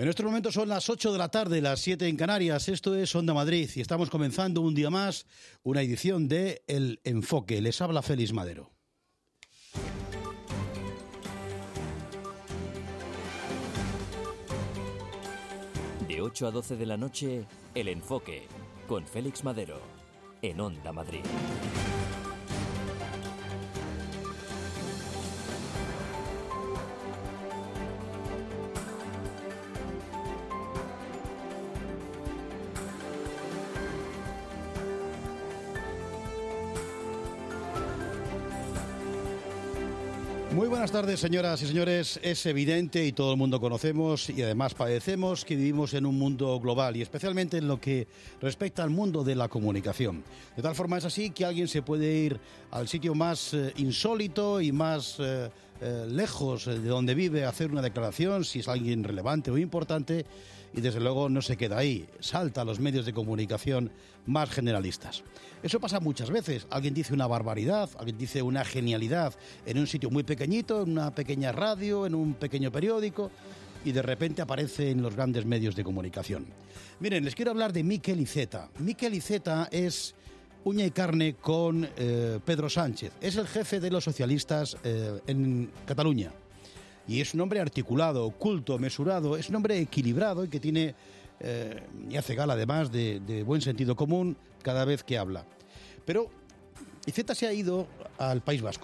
En estos momentos son las 8 de la tarde, las 7 en Canarias. Esto es Onda Madrid y estamos comenzando un día más una edición de El Enfoque. Les habla Félix Madero. De 8 a 12 de la noche, El Enfoque, con Félix Madero, en Onda Madrid. Muy buenas tardes, señoras y señores. Es evidente y todo el mundo conocemos y además padecemos que vivimos en un mundo global y especialmente en lo que respecta al mundo de la comunicación. De tal forma es así que alguien se puede ir al sitio más insólito y más lejos de donde vive a hacer una declaración, si es alguien relevante o importante, y desde luego no se queda ahí, salta a los medios de comunicación más generalistas. Eso pasa muchas veces. Alguien dice una barbaridad, alguien dice una genialidad en un sitio muy pequeñito, en una pequeña radio, en un pequeño periódico, y de repente aparece en los grandes medios de comunicación. Miren, les quiero hablar de Miquel Iceta. Miquel Iceta es uña y carne con Pedro Sánchez. Es el jefe de los socialistas en Cataluña. Y es un hombre articulado, culto, mesurado, es un hombre equilibrado y que tiene, y hace gala además de buen sentido común cada vez que habla. Pero Iceta se ha ido al País Vasco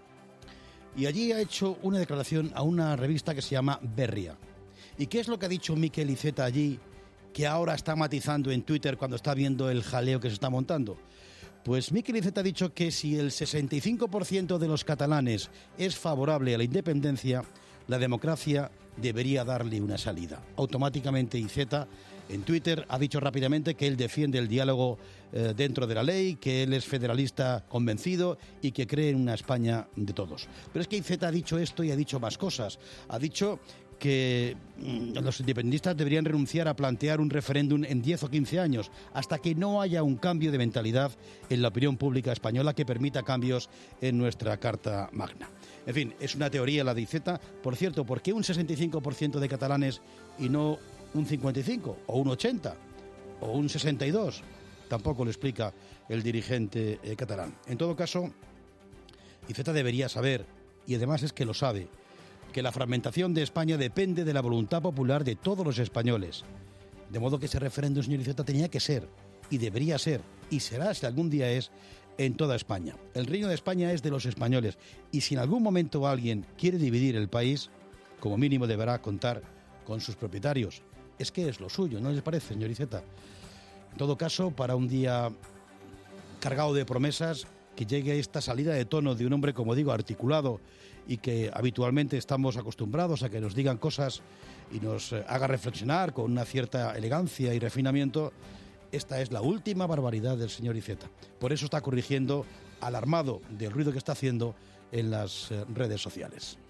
y allí ha hecho una declaración a una revista que se llama Berria. ¿Y qué es lo que ha dicho Miquel Iceta allí, que ahora está matizando en Twitter cuando está viendo el jaleo que se está montando? Pues Miquel Iceta ha dicho que si el 65% de los catalanes es favorable a la independencia, la democracia debería darle una salida. Automáticamente Iceta en Twitter ha dicho rápidamente que él defiende el diálogo dentro de la ley, que él es federalista convencido y que cree en una España de todos. Pero es que Iceta ha dicho esto y ha dicho más cosas. Ha dicho que los independentistas deberían renunciar a plantear un referéndum en 10 o 15 años, hasta que no haya un cambio de mentalidad en la opinión pública española que permita cambios en nuestra Carta Magna. En fin, es una teoría la de Iceta. Por cierto, ¿por qué un 65% de catalanes y no un 55, o un 80, o un 62? Tampoco lo explica el dirigente catalán. En todo caso, Iceta debería saber, y además es que lo sabe, que la fragmentación de España depende de la voluntad popular de todos los españoles. De modo que ese referéndum, señor Iceta, tenía que ser, y debería ser, y será, si algún día es, en toda España. El reino de España es de los españoles, y si en algún momento alguien quiere dividir el país, como mínimo deberá contar con sus propietarios. Es que es lo suyo, ¿no les parece, señor Iceta? En todo caso, para un día cargado de promesas, que llegue esta salida de tono de un hombre, como digo, articulado y que habitualmente estamos acostumbrados a que nos digan cosas y nos haga reflexionar con una cierta elegancia y refinamiento. Esta es la última barbaridad del señor Iceta. Por eso está corrigiendo, alarmado del ruido que está haciendo en las redes sociales.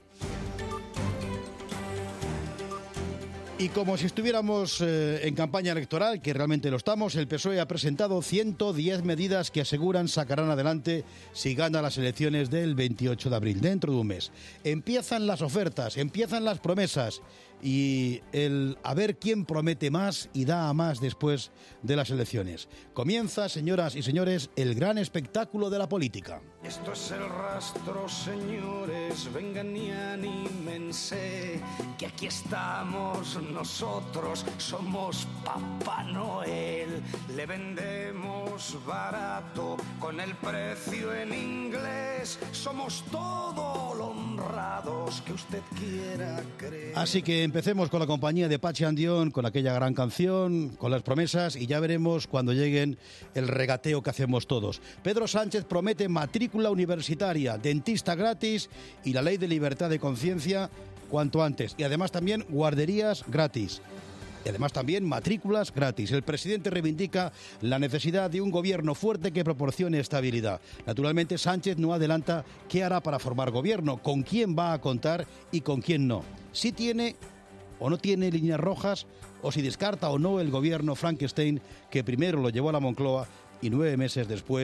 Y como si estuviéramos en campaña electoral, que realmente lo estamos, el PSOE ha presentado 110 medidas que aseguran sacarán adelante si gana las elecciones del 28 de abril, dentro de un mes. Empiezan las ofertas, empiezan las promesas y el a ver quién promete más y da a más después de las elecciones. Comienza, señoras y señores, el gran espectáculo de la política. Esto es el rastro, señores, vengan y anímense, que aquí estamos nosotros, somos Papá Noel, le vendemos barato con el precio en inglés, somos todo lo honrados que usted quiera creer. Así que empecemos con la compañía de Pachi Andión, con aquella gran canción, con las promesas, y ya veremos cuando lleguen el regateo que hacemos todos. Pedro Sánchez promete matrícula universitaria, dentista gratis y la ley de libertad de conciencia cuanto antes. Y además también guarderías gratis. Y además también matrículas gratis. El presidente reivindica la necesidad de un gobierno fuerte que proporcione estabilidad. Naturalmente, Sánchez no adelanta qué hará para formar gobierno, con quién va a contar y con quién no. Si tiene o no tiene líneas rojas, o si descarta o no el gobierno Frankenstein que primero lo llevó a la Moncloa y 9 meses después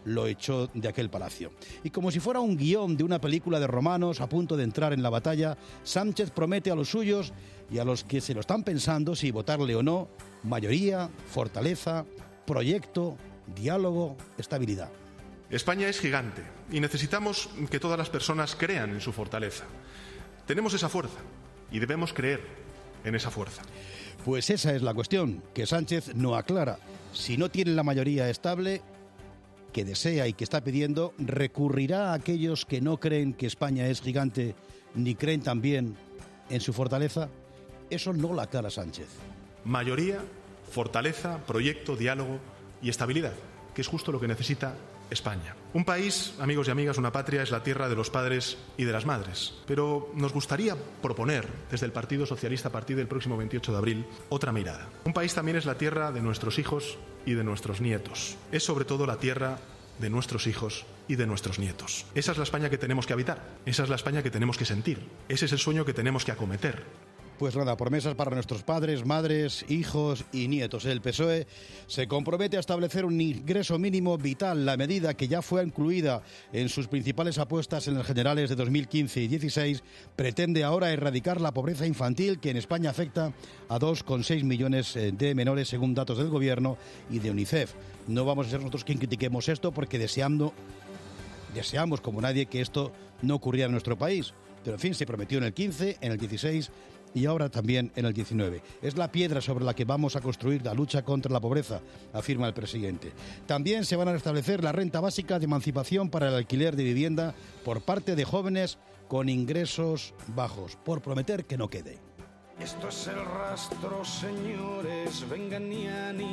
lo echó de aquel palacio. Y como si fuera un guión de una película de romanos a punto de entrar en la batalla, Sánchez promete a los suyos y a los que se lo están pensando si votarle o no, mayoría, fortaleza, proyecto, diálogo, estabilidad. España es gigante y necesitamos que todas las personas crean en su fortaleza. Tenemos esa fuerza y debemos creer en esa fuerza. Pues esa es la cuestión, que Sánchez no aclara. Si no tiene la mayoría estable que desea y que está pidiendo, ¿recurrirá a aquellos que no creen que España es gigante ni creen también en su fortaleza? Eso no lo aclara Sánchez. Mayoría, fortaleza, proyecto, diálogo y estabilidad, que es justo lo que necesita España. Un país, amigos y amigas, una patria, es la tierra de los padres y de las madres. Pero nos gustaría proponer, desde el Partido Socialista, a partir del próximo 28 de abril, otra mirada. Un país también es la tierra de nuestros hijos y de nuestros nietos. Es sobre todo la tierra de nuestros hijos y de nuestros nietos. Esa es la España que tenemos que habitar. Esa es la España que tenemos que sentir. Ese es el sueño que tenemos que acometer. Pues nada, promesas para nuestros padres, madres, hijos y nietos. El PSOE se compromete a establecer un ingreso mínimo vital, la medida que ya fue incluida en sus principales apuestas en las generales de 2015 y 2016, pretende ahora erradicar la pobreza infantil que en España afecta a 2,6 millones de menores según datos del Gobierno y de UNICEF. No vamos a ser nosotros quien critiquemos esto porque deseamos como nadie que esto no ocurriera en nuestro país. Pero en fin, se prometió en el 15, en el 16 y ahora también en el 19. Es la piedra sobre la que vamos a construir la lucha contra la pobreza, afirma el presidente. También se van a restablecer la renta básica de emancipación para el alquiler de vivienda por parte de jóvenes con ingresos bajos, por prometer que no quede. Esto es el rastro, señores, vengan y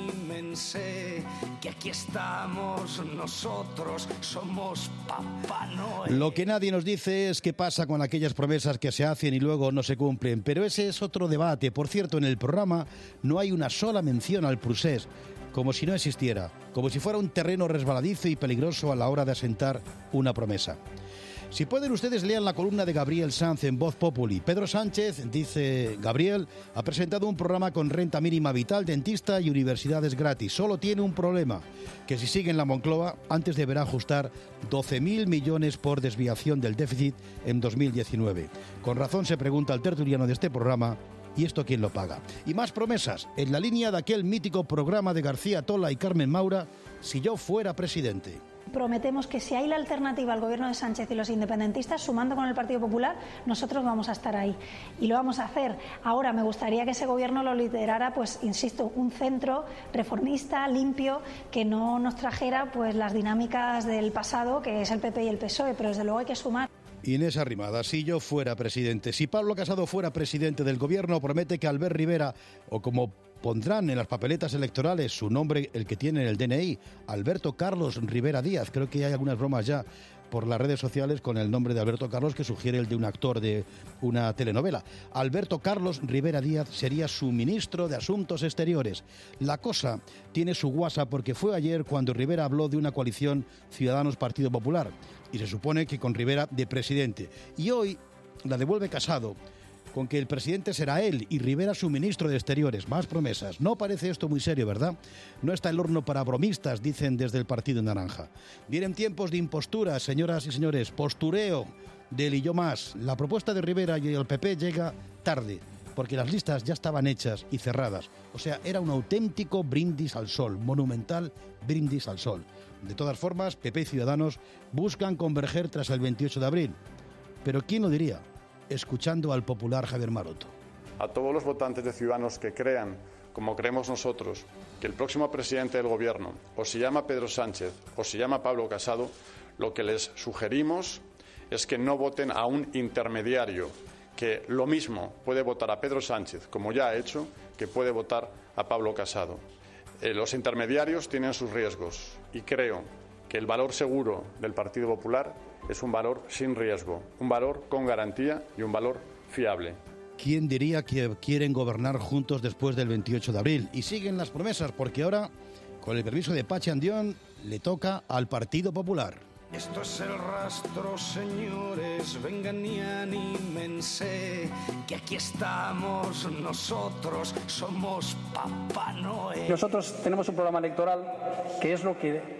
anímense, que aquí estamos nosotros, somos Papá Noel. Lo que nadie nos dice es qué pasa con aquellas promesas que se hacen y luego no se cumplen, pero ese es otro debate. Por cierto, en el programa no hay una sola mención al procés, como si no existiera, como si fuera un terreno resbaladizo y peligroso a la hora de asentar una promesa. Si pueden ustedes lean la columna de Gabriel Sanz en Voz Populi. Pedro Sánchez, dice Gabriel, ha presentado un programa con renta mínima vital, dentista y universidades gratis. Solo tiene un problema, que si sigue en la Moncloa, antes deberá ajustar 12.000 millones por desviación del déficit en 2019. Con razón se pregunta el tertuliano de este programa, ¿y esto quién lo paga? Y más promesas, en la línea de aquel mítico programa de García Tola y Carmen Maura, Si yo fuera presidente. Prometemos que si hay la alternativa al gobierno de Sánchez y los independentistas, sumando con el Partido Popular, nosotros vamos a estar ahí. Y lo vamos a hacer. Ahora, me gustaría que ese gobierno lo liderara, pues, insisto, un centro reformista, limpio, que no nos trajera, pues, las dinámicas del pasado, que es el PP y el PSOE, pero desde luego hay que sumar. Inés Arrimada, si yo fuera presidente, si Pablo Casado fuera presidente del gobierno, promete que Albert Rivera, o como pondrán en las papeletas electorales su nombre, el que tiene en el DNI, Alberto Carlos Rivera Díaz. Creo que hay algunas bromas ya por las redes sociales con el nombre de Alberto Carlos que sugiere el de un actor de una telenovela. Alberto Carlos Rivera Díaz sería su ministro de Asuntos Exteriores. La cosa tiene su guasa porque fue ayer cuando Rivera habló de una coalición Ciudadanos-Partido Popular y se supone que con Rivera de presidente. Y hoy la devuelve Casado con que el presidente será él y Rivera su ministro de Exteriores. Más promesas. No parece esto muy serio, ¿verdad? No está el horno para bromistas, dicen desde el Partido Naranja. Vienen tiempos de impostura, señoras y señores. Postureo del y yo más. La propuesta de Rivera y el PP llega tarde, porque las listas ya estaban hechas y cerradas. O sea, era un auténtico brindis al sol, monumental brindis al sol. De todas formas, PP y Ciudadanos buscan converger tras el 28 de abril. Pero ¿quién lo diría? Escuchando al popular Javier Maroto. A todos los votantes de Ciudadanos que crean, como creemos nosotros, que el próximo presidente del Gobierno o se llama Pedro Sánchez o se llama Pablo Casado, lo que les sugerimos es que no voten a un intermediario, que lo mismo puede votar a Pedro Sánchez, como ya ha hecho, que puede votar a Pablo Casado. Los intermediarios tienen sus riesgos y creo que el valor seguro del Partido Popular es un valor sin riesgo, un valor con garantía y un valor fiable. ¿Quién diría que quieren gobernar juntos después del 28 de abril? Y siguen las promesas, porque ahora, con el permiso de Pachi Andión, le toca al Partido Popular. Esto es el rastro, señores, vengan y anímense, que aquí estamos nosotros, somos Papá Noel. Nosotros tenemos un programa electoral que es lo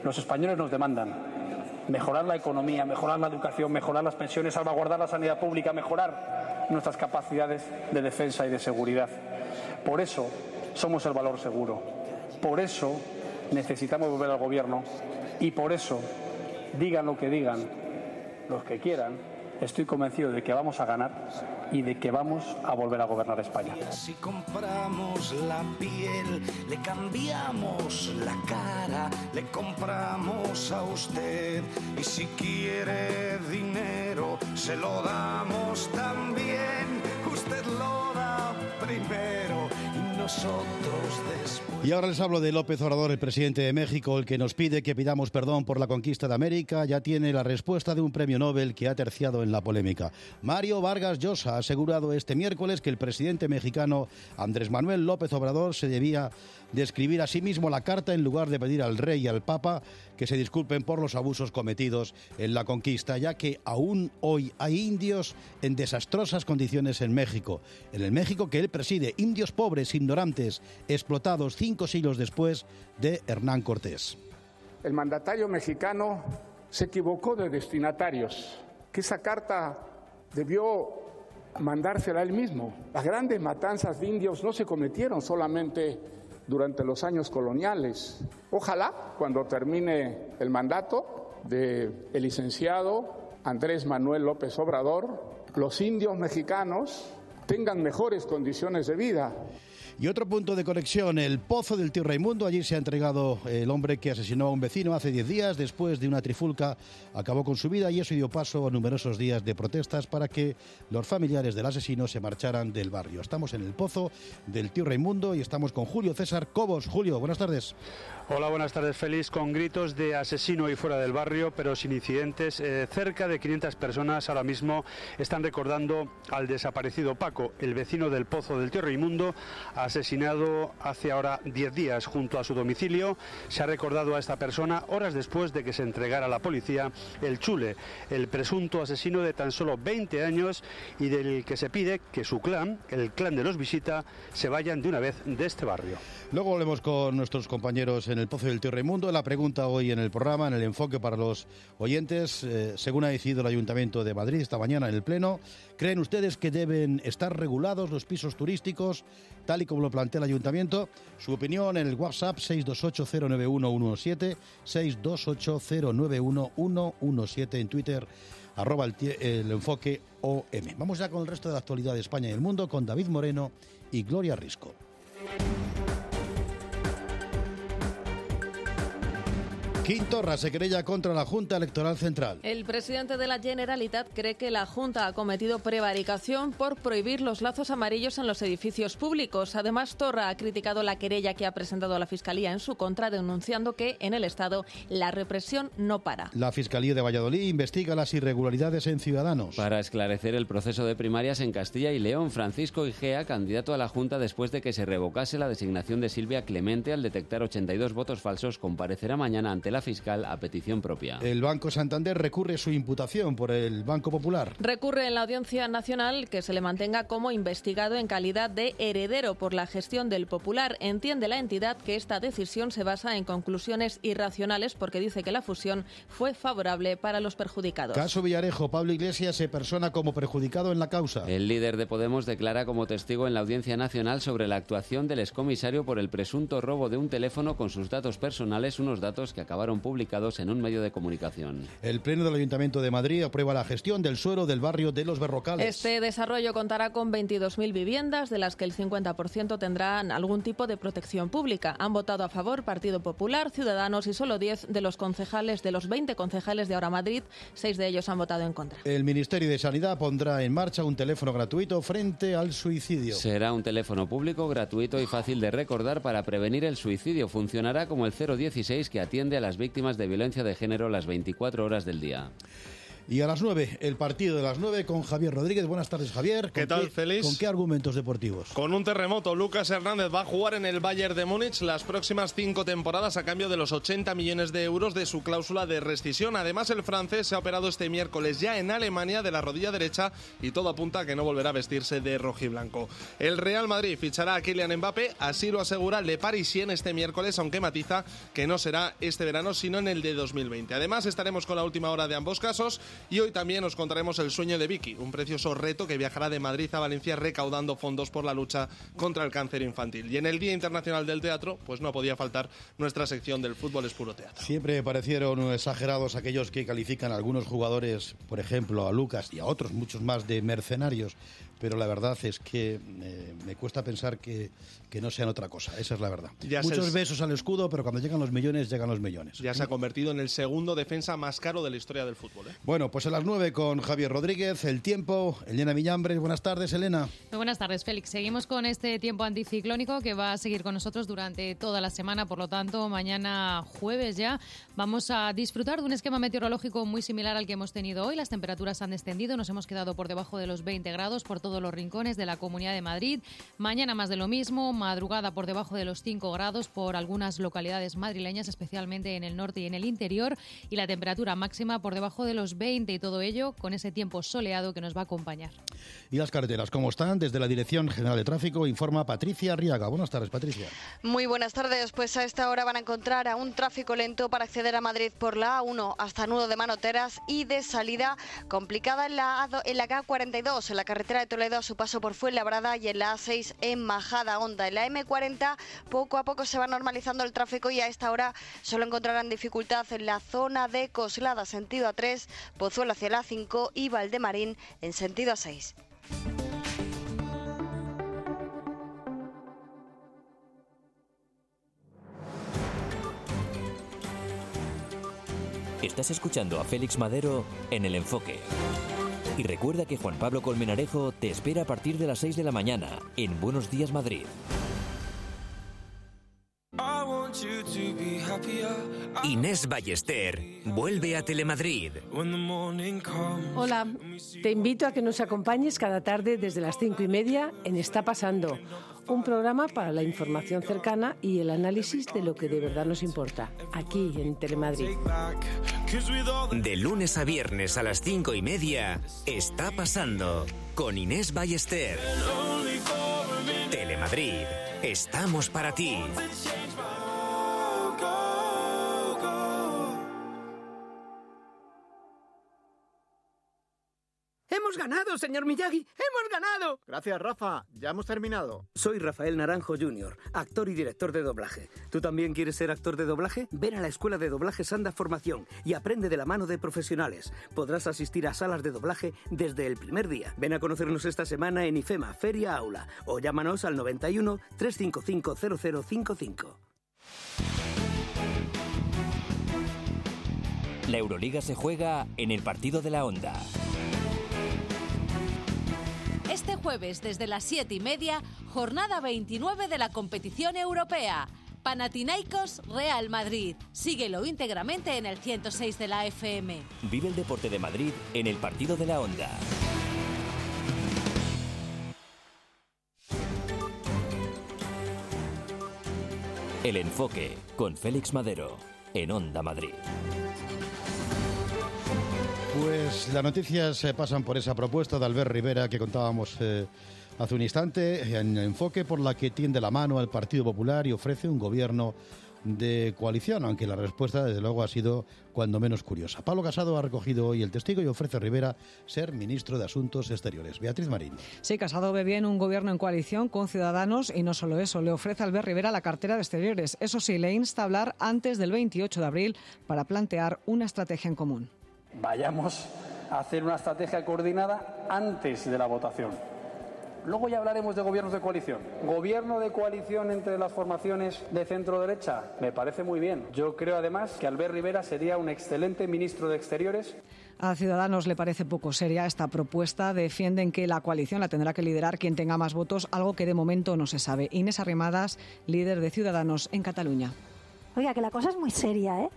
Los españoles nos demandan mejorar la economía, mejorar la educación, mejorar las pensiones, salvaguardar la sanidad pública, mejorar nuestras capacidades de defensa y de seguridad. Por eso somos el valor seguro. Por eso necesitamos volver al gobierno y por eso, digan lo que digan los que quieran, estoy convencido de que vamos a ganar y de que vamos a volver a gobernar España. Si compramos la piel, le cambiamos la cara, le compramos a usted. Y si quiere dinero, se lo damos también. Usted lo da primero y nosotros después. Y ahora les hablo de López Obrador, el presidente de México, el que nos pide que pidamos perdón por la conquista de América. Ya tiene la respuesta de un premio Nobel que ha terciado en la polémica. Mario Vargas Llosa ha asegurado este miércoles que el presidente mexicano Andrés Manuel López Obrador se debía de escribir a sí mismo la carta en lugar de pedir al rey y al papa que se disculpen por los abusos cometidos en la conquista, ya que aún hoy hay indios en desastrosas condiciones en México. En el México que él preside, indios pobres, ignorantes, explotados 5 siglos después de Hernán Cortés. El mandatario mexicano se equivocó de destinatarios, que esa carta debió mandársela él mismo. Las grandes matanzas de indios no se cometieron solamente durante los años coloniales. Ojalá, cuando termine el mandato del licenciado Andrés Manuel López Obrador, los indios mexicanos tengan mejores condiciones de vida. Y otro punto de conexión, el Pozo del Tío Raimundo. Allí se ha entregado el hombre que asesinó a un vecino hace 10 días. Después de una trifulca acabó con su vida y eso dio paso a numerosos días de protestas para que los familiares del asesino se marcharan del barrio. Estamos en el Pozo del Tío Raimundo y estamos con Julio César Cobos. Julio, buenas tardes. Hola, buenas tardes, Félix. Con gritos de asesino y fuera del barrio, pero sin incidentes, cerca de 500 personas ahora mismo están recordando al desaparecido Paco, el vecino del Pozo del Tío Raimundo, asesinado hace ahora 10 días junto a su domicilio. Se ha recordado a esta persona horas después de que se entregara a la policía el Chule, el presunto asesino de tan solo 20 años y del que se pide que su clan, el clan de los Visita, se vayan de una vez de este barrio. Luego volvemos con nuestros compañeros en el Pozo del Tío Raimundo. La pregunta hoy en el programa, en el enfoque para los oyentes, según ha decidido el Ayuntamiento de Madrid esta mañana en el Pleno, ¿creen ustedes que deben estar regulados los pisos turísticos tal y como lo plantea el Ayuntamiento? Su opinión en el WhatsApp 628091117, 628091117, en Twitter @el enfoque OM. Vamos ya con el resto de la actualidad de España y el mundo con David Moreno y Gloria Risco. Quim Torra se querella contra la Junta Electoral Central. El presidente de la Generalitat cree que la Junta ha cometido prevaricación por prohibir los lazos amarillos en los edificios públicos. Además, Torra ha criticado la querella que ha presentado la Fiscalía en su contra, denunciando que en el Estado la represión no para. La Fiscalía de Valladolid investiga las irregularidades en Ciudadanos. Para esclarecer el proceso de primarias en Castilla y León, Francisco Igea, candidato a la Junta después de que se revocase la designación de Silvia Clemente al detectar 82 votos falsos, comparecerá mañana ante la fiscal a petición propia. El Banco Santander recurre su imputación por el Banco Popular. Recurre en la Audiencia Nacional que se le mantenga como investigado en calidad de heredero por la gestión del Popular. Entiende la entidad que esta decisión se basa en conclusiones irracionales porque dice que la fusión fue favorable para los perjudicados. Caso Villarejo, Pablo Iglesias se persona como perjudicado en la causa. El líder de Podemos declara como testigo en la Audiencia Nacional sobre la actuación del excomisario por el presunto robo de un teléfono con sus datos personales, unos datos que acabaron publicados en un medio de comunicación. El Pleno del Ayuntamiento de Madrid aprueba la gestión del suelo del barrio de Los Berrocales. Este desarrollo contará con 22.000 viviendas, de las que el 50% tendrán algún tipo de protección pública. Han votado a favor Partido Popular, Ciudadanos y solo 10 de los concejales, de los 20 concejales de Ahora Madrid, 6 de ellos han votado en contra. El Ministerio de Sanidad pondrá en marcha un teléfono gratuito frente al suicidio. Será un teléfono público, gratuito y fácil de recordar para prevenir el suicidio. Funcionará como el 016 que atiende a las víctimas de violencia de género las 24 horas del día. Y a las 9, el partido de las 9 con Javier Rodríguez. Buenas tardes, Javier. ¿Qué tal, Félix? ¿Con qué argumentos deportivos? Con un terremoto. Lucas Hernández va a jugar en el Bayern de Múnich las próximas 5 temporadas a cambio de los 80 millones de euros de su cláusula de rescisión. Además, el francés se ha operado este miércoles ya en Alemania de la rodilla derecha y todo apunta a que no volverá a vestirse de rojiblanco. El Real Madrid fichará a Kylian Mbappé, así lo asegura Le Parisien este miércoles, aunque matiza que no será este verano, sino en el de 2020. Además, estaremos con la última hora de ambos casos. Y hoy también os contaremos el sueño de Vicky, un precioso reto que viajará de Madrid a Valencia recaudando fondos por la lucha contra el cáncer infantil. Y en el Día Internacional del Teatro, pues no podía faltar nuestra sección del Fútbol es Puro Teatro. Siempre parecieron exagerados aquellos que califican a algunos jugadores, por ejemplo a Lucas y a otros muchos más, de mercenarios, pero la verdad es que me cuesta pensar que no sean otra cosa, esa es la verdad. Muchos besos al escudo, pero cuando llegan los millones, llegan los millones. Ya se ha convertido en el segundo defensa más caro de la historia del fútbol. Bueno, pues a las 9 con Javier Rodríguez, el tiempo, Elena Villambres. Buenas tardes, Elena. Muy buenas tardes, Félix. Seguimos con este tiempo anticiclónico que va a seguir con nosotros durante toda la semana, por lo tanto, mañana jueves ya vamos a disfrutar de un esquema meteorológico muy similar al que hemos tenido hoy. Las temperaturas han descendido, nos hemos quedado por debajo de los 20 grados por todos los rincones de la Comunidad de Madrid. Mañana más de lo mismo, madrugada por debajo de los 5 grados por algunas localidades madrileñas, especialmente en el norte y en el interior, y la temperatura máxima por debajo de los 20, y todo ello con ese tiempo soleado que nos va a acompañar. ¿Y las carreteras cómo están? Desde la Dirección General de Tráfico informa Patricia Arriaga. Buenas tardes, Patricia. Muy buenas tardes. Pues a esta hora van a encontrar a un tráfico lento para acceder a Madrid por la A1 hasta Nudo de Manoteras, y de salida complicada en la K42, en la carretera de Toledo a su paso por Fuenlabrada, y en la A6 en Majada Honda. En la M40 poco a poco se va normalizando el tráfico y a esta hora solo encontrarán dificultad en la zona de Coslada, sentido A3, Pozuelo hacia la A5 y Valdemarín en sentido A6. Estás escuchando a Félix Madero en El Enfoque. Y recuerda que Juan Pablo Colmenarejo te espera a partir de las 6 de la mañana en Buenos Días Madrid. Inés Ballester vuelve a Telemadrid. Hola, te invito a que nos acompañes cada tarde desde las 5:30 en Está Pasando, un programa para la información cercana y el análisis de lo que de verdad nos importa, aquí en Telemadrid. De lunes a viernes a las 5:30, Está Pasando, con Inés Ballester. Telemadrid, estamos para ti. ¡Hemos ganado, señor Miyagi! ¡Hemos ganado! Gracias, Rafa. Ya hemos terminado. Soy Rafael Naranjo Jr., actor y director de doblaje. ¿Tú también quieres ser actor de doblaje? Ven a la Escuela de Doblaje Sanda Formación y aprende de la mano de profesionales. Podrás asistir a salas de doblaje desde el primer día. Ven a conocernos esta semana en IFEMA, Feria Aula, o llámanos al 91 355 0055. La Euroliga se juega en el partido de la Onda. Este jueves, desde las 7:30, jornada 29 de la competición europea. Panathinaikos Real Madrid. Síguelo íntegramente en el 106 de la FM. Vive el deporte de Madrid en el partido de la Onda. El Enfoque, con Félix Madero, en Onda Madrid. Pues las noticias pasan por esa propuesta de Albert Rivera que contábamos hace un instante, en Enfoque, por la que tiende la mano al Partido Popular y ofrece un gobierno de coalición, aunque la respuesta desde luego ha sido cuando menos curiosa. Pablo Casado ha recogido hoy el testigo y ofrece a Rivera ser ministro de Asuntos Exteriores. Beatriz Marín. Sí, Casado ve bien un gobierno en coalición con Ciudadanos y no solo eso, le ofrece a Albert Rivera la cartera de Exteriores. Eso sí, le insta a hablar antes del 28 de abril para plantear una estrategia en común. Vayamos a hacer una estrategia coordinada antes de la votación. Luego ya hablaremos de gobiernos de coalición. Gobierno de coalición entre las formaciones de centro-derecha, me parece muy bien. Yo creo además que Albert Rivera sería un excelente ministro de Exteriores. A Ciudadanos le parece poco seria esta propuesta. Defienden que la coalición la tendrá que liderar quien tenga más votos, algo que de momento no se sabe. Inés Arrimadas, líder de Ciudadanos en Cataluña. Oiga, que la cosa es muy seria, ¿eh?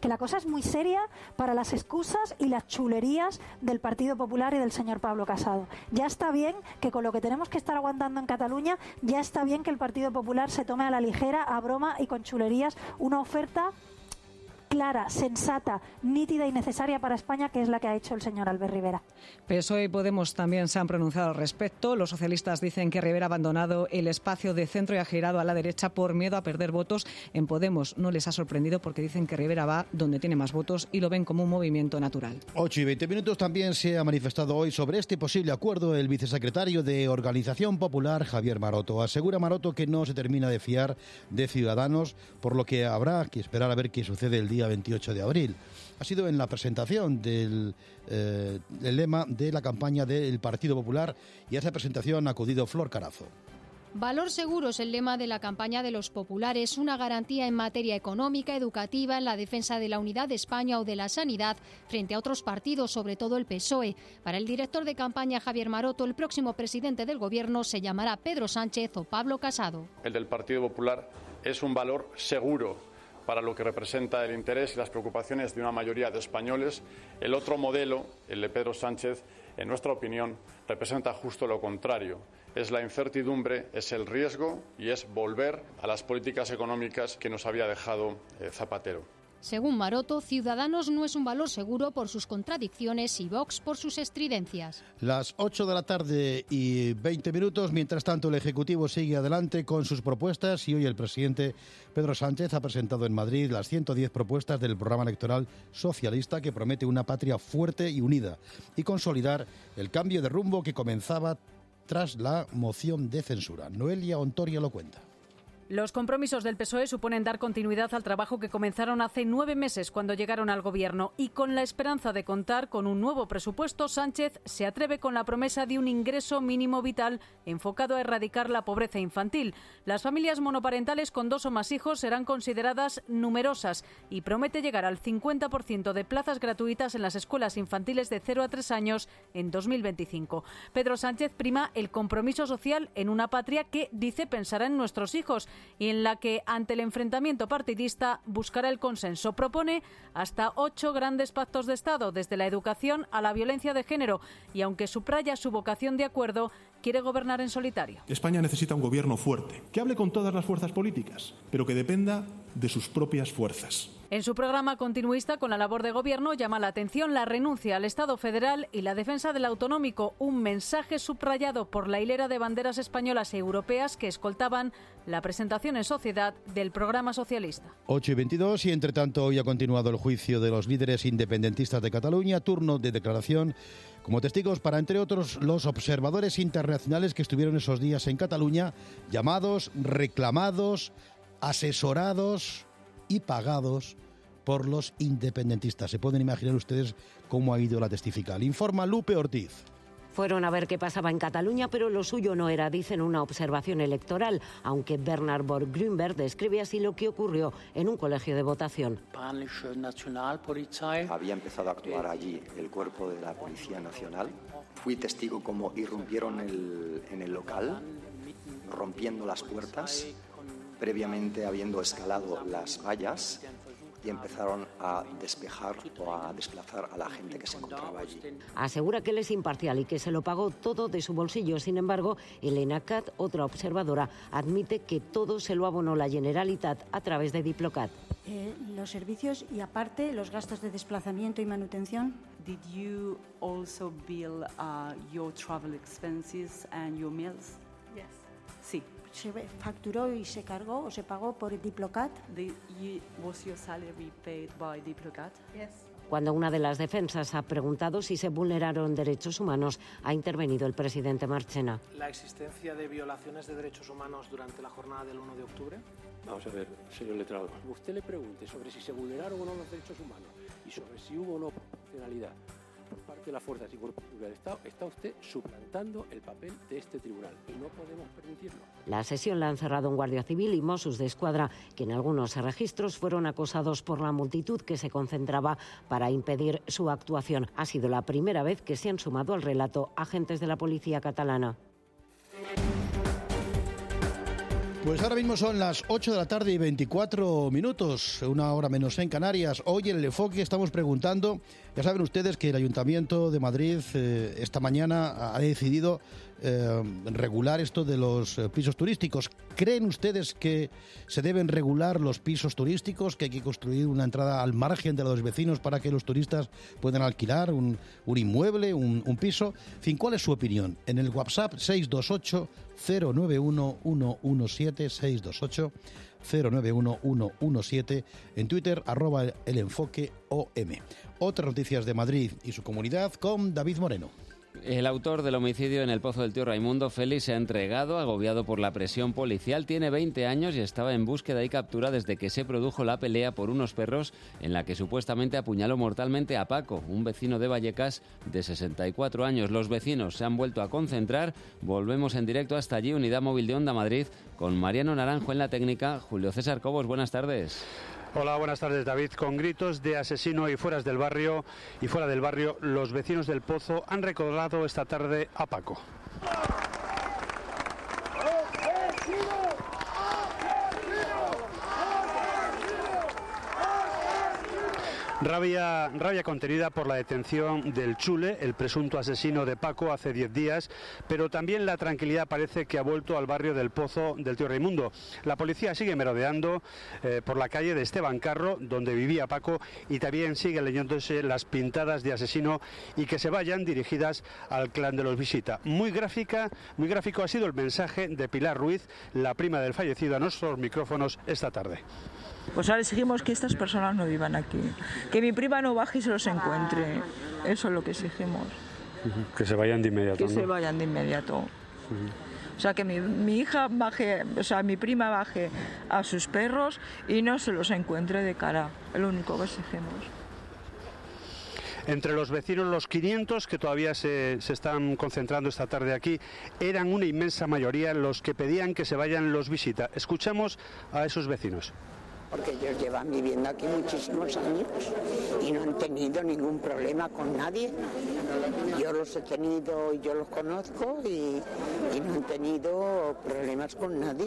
que la cosa es muy seria para las excusas y las chulerías del Partido Popular y del señor Pablo Casado. Ya está bien que con lo que tenemos que estar aguantando en Cataluña, ya está bien que el Partido Popular se tome a la ligera, a broma y con chulerías una oferta clara, sensata, nítida y necesaria para España, que es la que ha hecho el señor Albert Rivera. PSOE y Podemos también se han pronunciado al respecto. Los socialistas dicen que Rivera ha abandonado el espacio de centro y ha girado a la derecha por miedo a perder votos. En Podemos no les ha sorprendido porque dicen que Rivera va donde tiene más votos y lo ven como un movimiento natural. 8:20 también se ha manifestado hoy sobre este posible acuerdo el vicesecretario de Organización Popular, Javier Maroto. Asegura Maroto que no se termina de fiar de Ciudadanos, por lo que habrá que esperar a ver qué sucede el día 28 de abril. Ha sido en la presentación del lema de la campaña del Partido Popular y a esa presentación ha acudido Flor Carazo. Valor seguro es el lema de la campaña de los populares, una garantía en materia económica, educativa, en la defensa de la unidad de España o de la sanidad frente a otros partidos, sobre todo el PSOE. Para el director de campaña Javier Maroto, el próximo presidente del Gobierno se llamará Pedro Sánchez o Pablo Casado. El del Partido Popular es un valor seguro para lo que representa el interés y las preocupaciones de una mayoría de españoles. El otro modelo, el de Pedro Sánchez, en nuestra opinión, representa justo lo contrario. Es la incertidumbre, es el riesgo y es volver a las políticas económicas que nos había dejado Zapatero. Según Maroto, Ciudadanos no es un valor seguro por sus contradicciones y Vox por sus estridencias. Las 8:20. Mientras tanto, el Ejecutivo sigue adelante con sus propuestas y hoy el presidente Pedro Sánchez ha presentado en Madrid las 110 propuestas del programa electoral socialista que promete una patria fuerte y unida y consolidar el cambio de rumbo que comenzaba tras la moción de censura. Noelia Ontoria lo cuenta. Los compromisos del PSOE suponen dar continuidad al trabajo que comenzaron hace 9 meses cuando llegaron al Gobierno y con la esperanza de contar con un nuevo presupuesto, Sánchez se atreve con la promesa de un ingreso mínimo vital enfocado a erradicar la pobreza infantil. Las familias monoparentales con 2 o más hijos serán consideradas numerosas y promete llegar al 50% de plazas gratuitas en las escuelas infantiles de 0 a 3 años en 2025. Pedro Sánchez prima el compromiso social en una patria que, dice, pensará en nuestros hijos y en la que, ante el enfrentamiento partidista, buscará el consenso. Propone hasta 8 grandes pactos de Estado, desde la educación a la violencia de género, y aunque subraya su vocación de acuerdo, quiere gobernar en solitario. España necesita un gobierno fuerte, que hable con todas las fuerzas políticas, pero que dependa de sus propias fuerzas. En su programa continuista con la labor de gobierno llama la atención la renuncia al Estado federal y la defensa del autonómico, un mensaje subrayado por la hilera de banderas españolas y europeas que escoltaban la presentación en sociedad del programa socialista. 8:22 y entre tanto hoy ha continuado el juicio de los líderes independentistas de Cataluña, turno de declaración como testigos para, entre otros, los observadores internacionales que estuvieron esos días en Cataluña, llamados, reclamados, asesorados y pagados por los independentistas. Se pueden imaginar ustedes cómo ha ido la testifical. Informa Lupe Ortiz. Fueron a ver qué pasaba en Cataluña, pero lo suyo no era, dicen, una observación electoral, aunque Bernard Borg-Grünberg describe así lo que ocurrió en un colegio de votación. Había empezado a actuar allí el cuerpo de la Policía Nacional. Fui testigo como irrumpieron en el local, rompiendo las puertas, previamente habiendo escalado las vallas, y empezaron a despejar o a desplazar a la gente que se encontraba allí. Asegura que él es imparcial y que se lo pagó todo de su bolsillo. Sin embargo, Elena Cat, otra observadora, admite que todo se lo abonó la Generalitat a través de Diplocat. Los servicios y aparte los gastos de desplazamiento y manutención. Did you also bill your travel expenses and your meals? Yes. Sí. Se facturó y se cargó o se pagó por Diplocat. Was your salary paid by Diplocat? Yes. Cuando una de las defensas ha preguntado si se vulneraron derechos humanos, ha intervenido el presidente Marchena. ¿La existencia de violaciones de derechos humanos durante la jornada del 1 de octubre? Vamos a ver, señor letrado. Usted le pregunte sobre si se vulneraron o no los derechos humanos y sobre si hubo o no proporcionalidad por parte de las fuerzas y cuerpos del Estado, está usted suplantando el papel de este tribunal y no podemos permitirlo. La sesión la han cerrado un guardia civil y Mossos de Escuadra, que en algunos registros fueron acosados por la multitud que se concentraba para impedir su actuación. Ha sido la primera vez que se han sumado al relato agentes de la policía catalana. Pues ahora mismo son las 8 de la tarde y 24 minutos, una hora menos en Canarias. Hoy en el enfoque estamos preguntando, ya saben ustedes que el Ayuntamiento de Madrid esta mañana ha decidido regular esto de los pisos turísticos. ¿Creen ustedes que se deben regular los pisos turísticos, que hay que construir una entrada al margen de los vecinos para que los turistas puedan alquilar un inmueble, un piso? En fin, ¿cuál es su opinión? En el WhatsApp 628 091 117 628 091 117, en Twitter @elenfoqueom. Otras noticias de Madrid y su comunidad con David Moreno. El autor del homicidio en el Pozo del Tío Raimundo, Félix, se ha entregado, agobiado por la presión policial. Tiene 20 años y estaba en búsqueda y captura desde que se produjo la pelea por unos perros en la que supuestamente apuñaló mortalmente a Paco, un vecino de Vallecas de 64 años. Los vecinos se han vuelto a concentrar. Volvemos en directo hasta allí, Unidad Móvil de Onda Madrid, con Mariano Naranjo en la técnica. Julio César Cobos, buenas tardes. Hola, buenas tardes, David. Con gritos de asesino y fuera del barrio, los vecinos del Pozo han recordado esta tarde a Paco. Rabia contenida por la detención del Chule, el presunto asesino de Paco, hace 10 días, pero también la tranquilidad parece que ha vuelto al barrio del Pozo del Tío Raimundo. La policía sigue merodeando por la calle de Esteban Carro, donde vivía Paco, y también sigue leyéndose las pintadas de asesino y que se vayan dirigidas al clan de los Visita. Muy gráfico ha sido el mensaje de Pilar Ruiz, la prima del fallecido, a nuestros micrófonos esta tarde. Pues ahora exigimos que estas personas no vivan aquí, que mi prima no baje y se los encuentre. Eso es lo que exigimos. Que se vayan de inmediato. Que se vayan de inmediato. O sea, que mi hija baje, o sea, mi prima baje a sus perros y no se los encuentre de cara. Es lo único que exigimos. Entre los vecinos, los 500 que todavía se están concentrando esta tarde aquí, eran una inmensa mayoría los que pedían que se vayan los Visita. Escuchamos a esos vecinos. Porque ellos llevan viviendo aquí muchísimos años y no han tenido ningún problema con nadie. Yo los he tenido y yo los conozco y no han tenido problemas con nadie.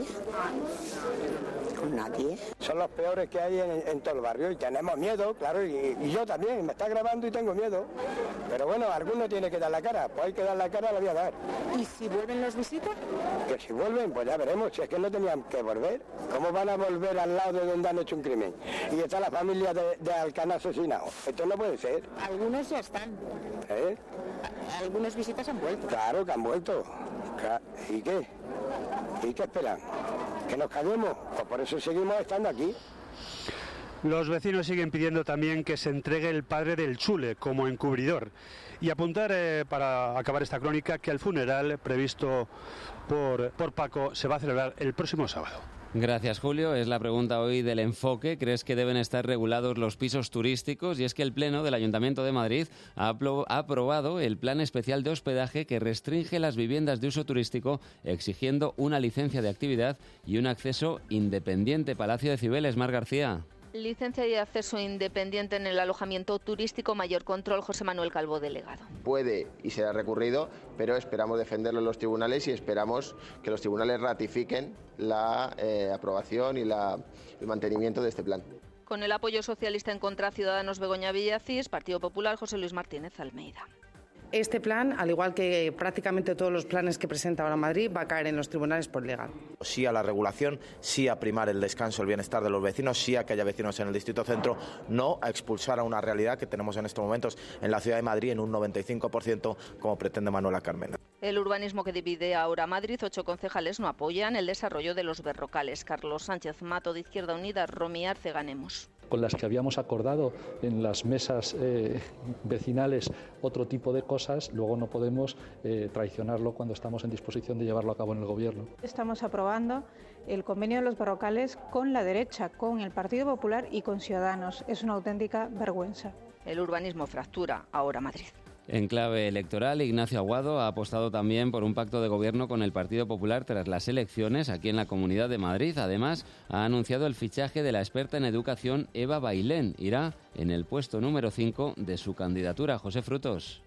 Con nadie. Son los peores que hay en todo el barrio y tenemos miedo, claro, y yo también, me está grabando y tengo miedo. Pero bueno, alguno tiene que dar la cara, pues hay que dar la cara, la voy a dar. ¿Y si vuelven los Visitas? Que si vuelven, pues ya veremos, si es que no tenían que volver. ¿Cómo van a volver al lado de donde han hecho un crimen? Y está la familia de Alcana asesinado. Esto no puede ser. Algunos ya están. ¿Eh? Algunos Visitas han vuelto. Claro que han vuelto. ¿Y qué? ¿Y qué esperan? ¿Que nos callemos? Pues por eso seguimos estando aquí. Los vecinos siguen pidiendo también que se entregue el padre del Chule como encubridor. Y apuntar, para acabar esta crónica, que el funeral previsto por Paco se va a celebrar el próximo sábado. Gracias, Julio. Es la pregunta hoy del enfoque. ¿Crees que deben estar regulados los pisos turísticos? Y es que el Pleno del Ayuntamiento de Madrid ha aprobado el Plan Especial de Hospedaje que restringe las viviendas de uso turístico, exigiendo una licencia de actividad y un acceso independiente. Palacio de Cibeles, Mar García. Licencia y acceso independiente en el alojamiento turístico, mayor control. José Manuel Calvo, delegado. Puede y será recurrido, pero esperamos defenderlo en los tribunales y esperamos que los tribunales ratifiquen la aprobación y el mantenimiento de este plan. Con el apoyo socialista en contra, Ciudadanos, Begoña Villacís, Partido Popular, José Luis Martínez Almeida. Este plan, al igual que prácticamente todos los planes que presenta ahora Madrid, va a caer en los tribunales por legal. Sí a la regulación, sí a primar el descanso, el bienestar de los vecinos, sí a que haya vecinos en el Distrito Centro, no a expulsar a una realidad que tenemos en estos momentos en la ciudad de Madrid en un 95%, como pretende Manuela Carmena. El urbanismo que divide ahora Madrid, 8 concejales no apoyan el desarrollo de los berrocales. Carlos Sánchez Mato, de Izquierda Unida, Romy Arce, Ganemos. Con las que habíamos acordado en las mesas vecinales otro tipo de cosas, luego no podemos traicionarlo cuando estamos en disposición de llevarlo a cabo en el Gobierno. Estamos aprobando el convenio de los berrocales con la derecha, con el Partido Popular y con Ciudadanos. Es una auténtica vergüenza. El urbanismo fractura ahora Madrid. En clave electoral, Ignacio Aguado ha apostado también por un pacto de gobierno con el Partido Popular tras las elecciones aquí en la Comunidad de Madrid. Además, ha anunciado el fichaje de la experta en educación Eva Bailén. Irá en el puesto número 5 de su candidatura. José Frutos.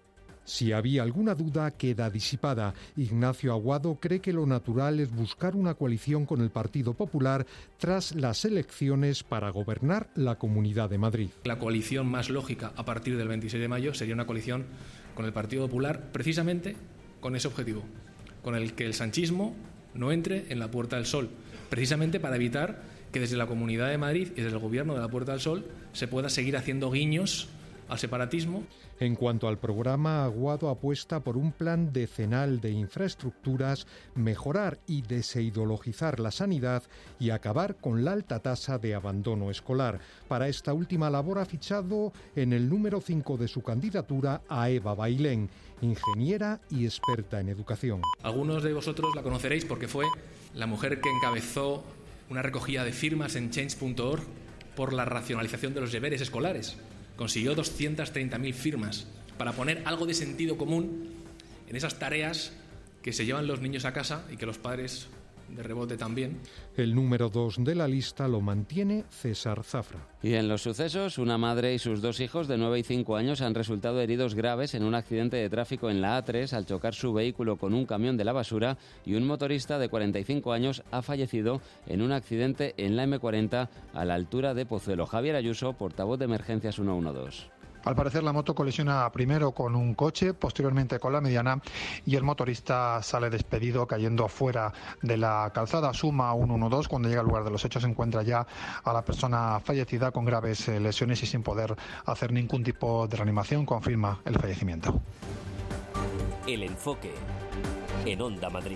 Si había alguna duda, queda disipada. Ignacio Aguado cree que lo natural es buscar una coalición con el Partido Popular tras las elecciones para gobernar la Comunidad de Madrid. La coalición más lógica a partir del 26 de mayo sería una coalición con el Partido Popular, precisamente con ese objetivo, con el que el sanchismo no entre en la Puerta del Sol, precisamente para evitar que desde la Comunidad de Madrid y desde el Gobierno de la Puerta del Sol se pueda seguir haciendo guiños al separatismo. En cuanto al programa, Aguado apuesta por un plan decenal de infraestructuras, mejorar y desideologizar la sanidad y acabar con la alta tasa de abandono escolar. Para esta última labor ha fichado en el número 5 de su candidatura a Eva Bailén, ingeniera y experta en educación. Algunos de vosotros la conoceréis porque fue la mujer que encabezó una recogida de firmas en change.org por la racionalización de los deberes escolares. Consiguió 230.000 firmas para poner algo de sentido común en esas tareas que se llevan los niños a casa y que los padres de rebote también. El número 2 de la lista lo mantiene César Zafra. Y en los sucesos, una madre y sus 2 hijos de 9 y 5 años han resultado heridos graves en un accidente de tráfico en la A3 al chocar su vehículo con un camión de la basura, y un motorista de 45 años ha fallecido en un accidente en la M40 a la altura de Pozuelo. Javier Ayuso, portavoz de Emergencias 112. Al parecer la moto colisiona primero con un coche, posteriormente con la mediana, y el motorista sale despedido cayendo fuera de la calzada. Suma 112, cuando llega al lugar de los hechos se encuentra ya a la persona fallecida con graves lesiones y sin poder hacer ningún tipo de reanimación. Confirma el fallecimiento. El enfoque en Onda Madrid.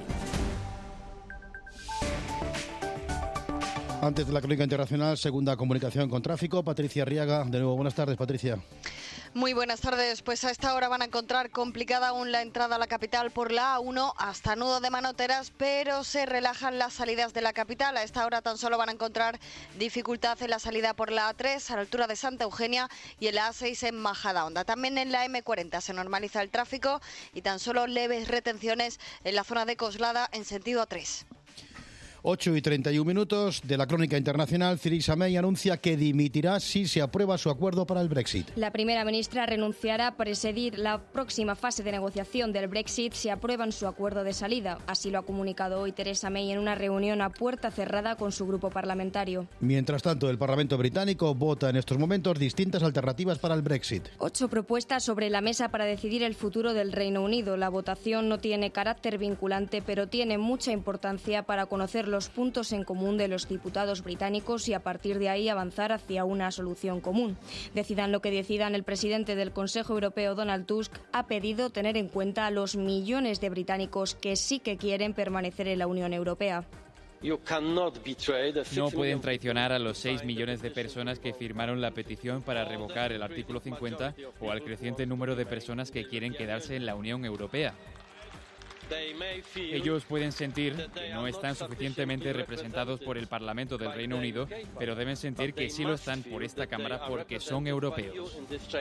Antes de la crónica internacional, segunda comunicación con tráfico. Patricia Arriaga, de nuevo, buenas tardes, Patricia. Muy buenas tardes. Pues a esta hora van a encontrar complicada aún la entrada a la capital por la A1 hasta Nudo de Manoteras, pero se relajan las salidas de la capital. A esta hora tan solo van a encontrar dificultad en la salida por la A3 a la altura de Santa Eugenia y en la A6 en Majadahonda. También en la M40 se normaliza el tráfico y tan solo leves retenciones en la zona de Coslada en sentido A3. 8:31 de la crónica internacional. Theresa May anuncia que dimitirá si se aprueba su acuerdo para el Brexit. La primera ministra renunciará a presidir la próxima fase de negociación del Brexit si aprueban su acuerdo de salida. Así lo ha comunicado hoy Theresa May en una reunión a puerta cerrada con su grupo parlamentario. Mientras tanto, el Parlamento británico vota en estos momentos distintas alternativas para el Brexit. 8 propuestas sobre la mesa para decidir el futuro del Reino Unido. La votación no tiene carácter vinculante, pero tiene mucha importancia para conocer los puntos en común de los diputados británicos y a partir de ahí avanzar hacia una solución común. Decidan lo que decidan, el presidente del Consejo Europeo, Donald Tusk, ha pedido tener en cuenta a los millones de británicos que sí que quieren permanecer en la Unión Europea. No pueden traicionar a los 6 millones de personas que firmaron la petición para revocar el artículo 50 o al creciente número de personas que quieren quedarse en la Unión Europea. Ellos pueden sentir que no están suficientemente representados por el Parlamento del Reino Unido, pero deben sentir que sí lo están por esta Cámara porque son europeos.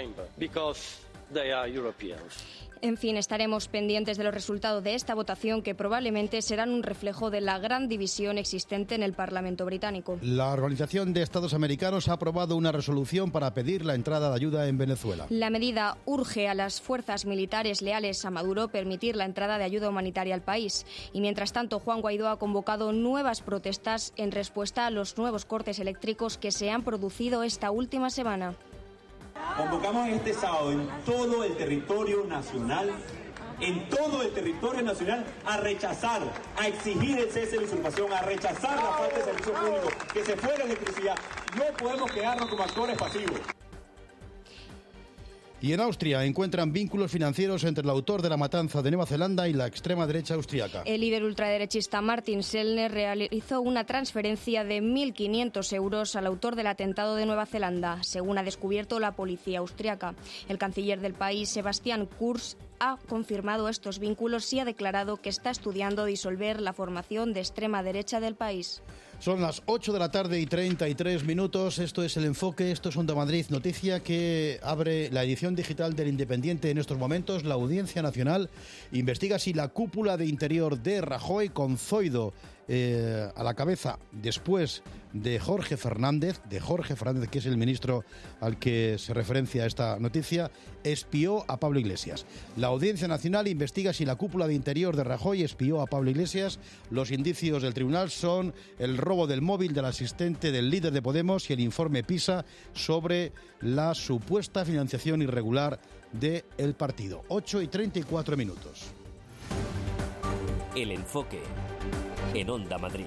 En fin, estaremos pendientes de los resultados de esta votación que probablemente serán un reflejo de la gran división existente en el Parlamento británico. La Organización de Estados Americanos ha aprobado una resolución para pedir la entrada de ayuda en Venezuela. La medida urge a las fuerzas militares leales a Maduro permitir la entrada de ayuda humanitaria al país. Y mientras tanto, Juan Guaidó ha convocado nuevas protestas en respuesta a los nuevos cortes eléctricos que se han producido esta última semana. Convocamos este sábado en todo el territorio nacional, a rechazar, a exigir el cese de la usurpación, a rechazar la falta de servicio público, que se fuera la electricidad. No podemos quedarnos como actores pasivos. Y en Austria encuentran vínculos financieros entre el autor de la matanza de Nueva Zelanda y la extrema derecha austriaca. El líder ultraderechista Martin Sellner realizó una transferencia de 1.500 euros al autor del atentado de Nueva Zelanda, según ha descubierto la policía austriaca. El canciller del país, Sebastian Kurz, ha confirmado estos vínculos y ha declarado que está estudiando disolver la formación de extrema derecha del país. Son las 8:33. Esto es El Enfoque, esto es Onda Madrid. Noticia que abre la edición digital del Independiente en estos momentos. La Audiencia Nacional investiga si la cúpula de Interior de Rajoy con Zoido a la cabeza, después de Jorge Fernández, que es el ministro al que se referencia esta noticia, espió a Pablo Iglesias. La Audiencia Nacional investiga si la cúpula de Interior de Rajoy espió a Pablo Iglesias. Los indicios del tribunal son el robo del móvil del asistente del líder de Podemos y el informe PISA sobre la supuesta financiación irregular del partido. 8:34. El enfoque en Onda Madrid.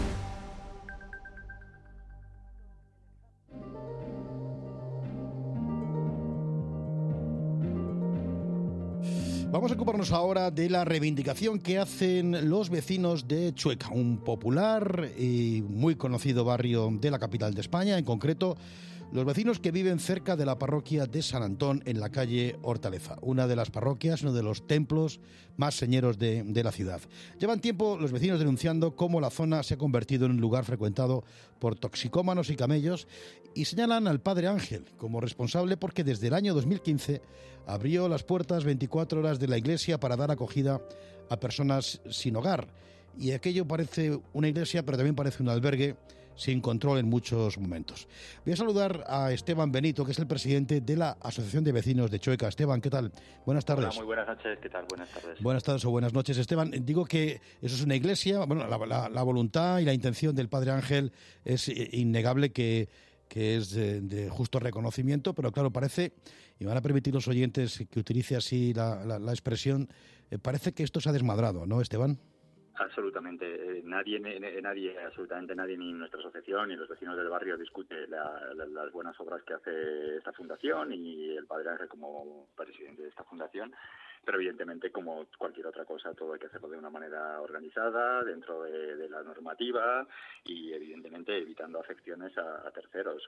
Vamos a ocuparnos ahora de la reivindicación que hacen los vecinos de Chueca, un popular y muy conocido barrio de la capital de España, en concreto los vecinos que viven cerca de la parroquia de San Antón en la calle Hortaleza, una de las parroquias, uno de los templos más señeros de la ciudad. Llevan tiempo los vecinos denunciando cómo la zona se ha convertido en un lugar frecuentado por toxicómanos y camellos y señalan al padre Ángel como responsable porque desde el año 2015 abrió las puertas 24 horas de la iglesia para dar acogida a personas sin hogar. Y aquello parece una iglesia, pero también parece un albergue sin control en muchos momentos. Voy a saludar a Esteban Benito, que es el presidente de la Asociación de Vecinos de Chueca. Esteban, ¿qué tal? Buenas tardes. Hola, muy buenas noches. ¿Qué tal? Buenas tardes. Buenas tardes o buenas noches. Esteban, digo que eso es una iglesia. Bueno, la voluntad y la intención del Padre Ángel es innegable, que es de justo reconocimiento, pero claro, parece, y van a permitir los oyentes que utilice así la expresión, parece que esto se ha desmadrado, ¿no, Esteban? Absolutamente. Absolutamente nadie, ni nuestra asociación ni los vecinos del barrio discute las buenas obras que hace esta fundación y el Padre Ángel como presidente de esta fundación. Pero evidentemente, como cualquier otra cosa, todo hay que hacerlo de una manera organizada, dentro de la normativa y evidentemente evitando afecciones a terceros,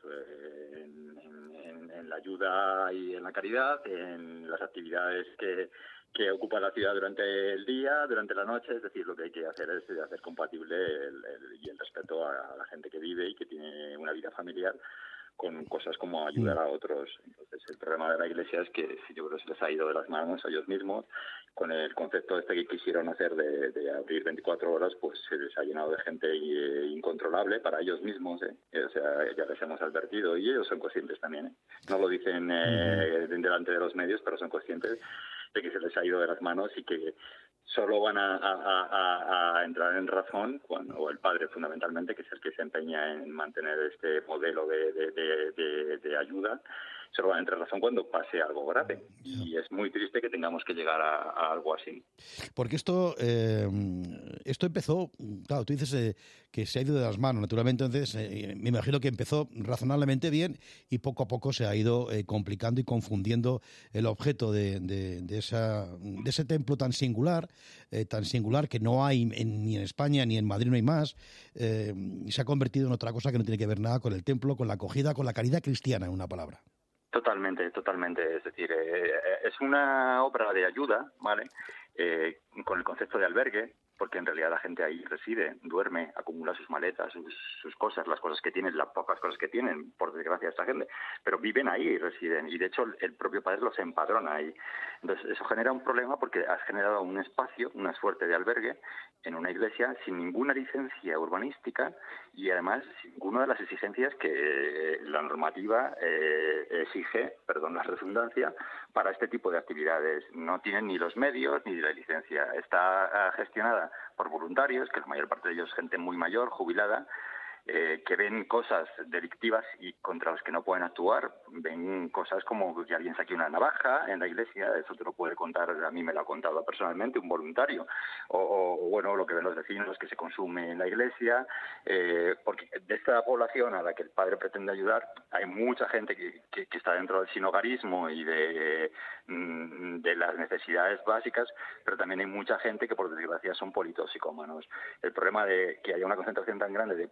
en la ayuda y en la caridad, en las actividades que ocupa la ciudad durante el día, durante la noche. Es decir, lo que hay que hacer es hacer compatible el respeto a la gente que vive y que tiene una vida familiar con cosas como ayudar a otros. Entonces, el problema de la Iglesia es que yo creo que se les ha ido de las manos a ellos mismos. Con el concepto que quisieron hacer de abrir 24 horas, pues se les ha llenado de gente incontrolable para ellos mismos. O sea, ya les hemos advertido y ellos son conscientes también. No lo dicen delante de los medios, pero son conscientes de que se les ha ido de las manos y que solo van a entrar en razón o el padre fundamentalmente, que es el que se empeña en mantener este modelo de ayuda, solo van a entrar en razón cuando pase algo grave. Y es muy triste que tengamos que llegar a algo así. Porque esto empezó, claro, tú dices que se ha ido de las manos, naturalmente, entonces me imagino que empezó razonablemente bien y poco a poco se ha ido complicando y confundiendo el objeto de ese templo tan singular que no hay ni en España ni en Madrid, no hay más, y se ha convertido en otra cosa que no tiene que ver nada con el templo, con la acogida, con la caridad cristiana, en una palabra. Totalmente. Es decir, es una obra de ayuda, ¿vale? Con el concepto de albergue, porque en realidad la gente ahí reside, duerme, acumula sus maletas, sus cosas, las cosas que tienen, las pocas cosas que tienen, por desgracia, esta gente, pero viven ahí y residen, y de hecho el propio padre los empadrona ahí. Entonces eso genera un problema porque has generado un espacio, una suerte de albergue en una iglesia sin ninguna licencia urbanística y además sin ninguna de las exigencias que la normativa exige, perdón la redundancia, para este tipo de actividades. No tienen ni los medios ni la licencia. Está gestionada por voluntarios, que la mayor parte de ellos gente muy mayor, jubilada, que ven cosas delictivas y contra las que no pueden actuar. Ven cosas como que alguien saque una navaja en la iglesia, eso te lo puede contar, a mí me lo ha contado personalmente un voluntario, o bueno, lo que ven los vecinos que se consume en la iglesia, porque de esta población a la que el padre pretende ayudar hay mucha gente que está dentro del sinhogarismo y de las necesidades básicas, pero también hay mucha gente que por desgracia son politoxicómanos. El problema de que haya una concentración tan grande de politoxicómanos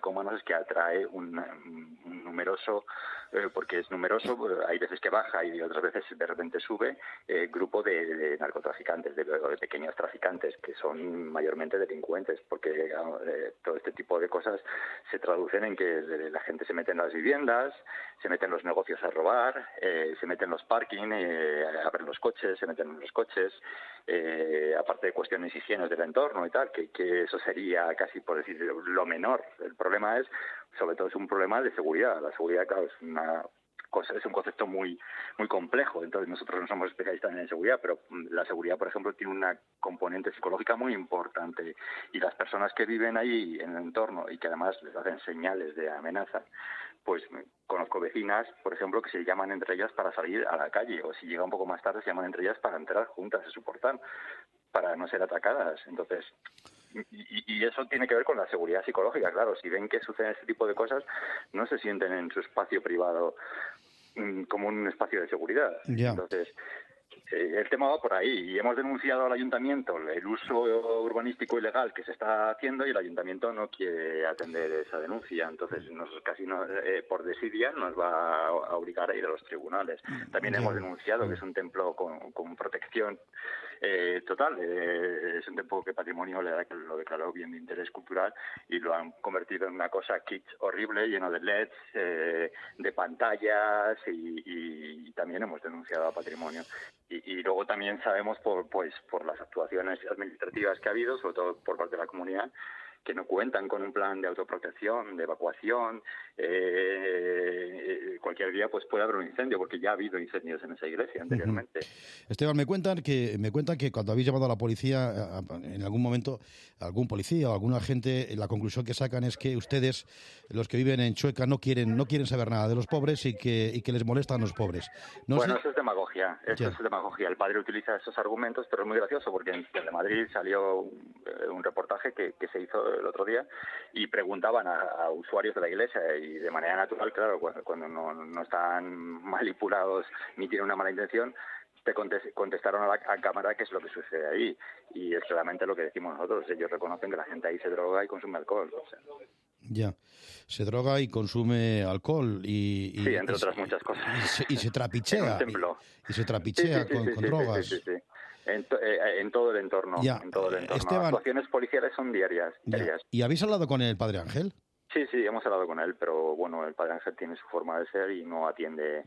toxicómanos es que atrae un numeroso, porque es numeroso, hay veces que baja y otras veces de repente sube, grupo de narcotraficantes, de pequeños traficantes, que son mayormente delincuentes, porque todo este tipo de cosas se traducen en que la gente se mete en las viviendas, se mete en los negocios a robar, se mete en los parking, abren los coches, se meten en los coches, aparte de cuestiones higienes del entorno y tal, que eso sería casi, por decir, lo menor. El problema es, sobre todo, es un problema de seguridad. La seguridad, claro, es un concepto muy muy complejo. Entonces, nosotros no somos especialistas en seguridad, pero la seguridad, por ejemplo, tiene una componente psicológica muy importante, y las personas que viven ahí en el entorno y que además les hacen señales de amenaza, pues conozco vecinas, por ejemplo, que se llaman entre ellas para salir a la calle, o si llega un poco más tarde se llaman entre ellas para entrar juntas a su portal, para no ser atacadas. Entonces, y eso tiene que ver con la seguridad psicológica, claro. Si ven que suceden este tipo de cosas, no se sienten en su espacio privado como un espacio de seguridad. Ya. Entonces, el tema va por ahí, y hemos denunciado al ayuntamiento el uso urbanístico ilegal que se está haciendo, y el ayuntamiento no quiere atender esa denuncia. Entonces, por desidia nos va a obligar a ir a los tribunales. También hemos denunciado que es un templo con protección total, es un templo que Patrimonio lo declaró bien de interés cultural, y lo han convertido en una cosa kitsch horrible, lleno de LEDs, de pantallas, y también hemos denunciado a Patrimonio. Y luego también sabemos por las actuaciones administrativas que ha habido, sobre todo por parte de la comunidad, que no cuentan con un plan de autoprotección, de evacuación. Cualquier día pues puede haber un incendio, porque ya ha habido incendios en esa iglesia anteriormente. Esteban, me cuentan que cuando habéis llamado a la policía, en algún momento, algún policía o algún agente, la conclusión que sacan es que ustedes, los que viven en Chueca, no quieren saber nada de los pobres, y que les molestan los pobres. Eso es demagogia. Eso es demagogia. El padre utiliza esos argumentos, pero es muy gracioso, porque en Telemadrid salió un reportaje que se hizo el otro día, y preguntaban a usuarios de la iglesia, y de manera natural, claro, cuando no están manipulados ni tienen una mala intención, te contestaron a cámara qué es lo que sucede ahí, y es claramente lo que decimos nosotros. Ellos reconocen que la gente ahí se droga y consume alcohol. O sea. Ya, se droga y consume alcohol y sí, entre otras muchas cosas. Y se trapichea. Y se trapichea con drogas. Sí. En todo el entorno. Ya. En todo el entorno. Esteban, las actuaciones policiales son diarias. ¿Y habéis hablado con el Padre Ángel? Sí, hemos hablado con él, pero bueno, el Padre Ángel tiene su forma de ser y no atiende.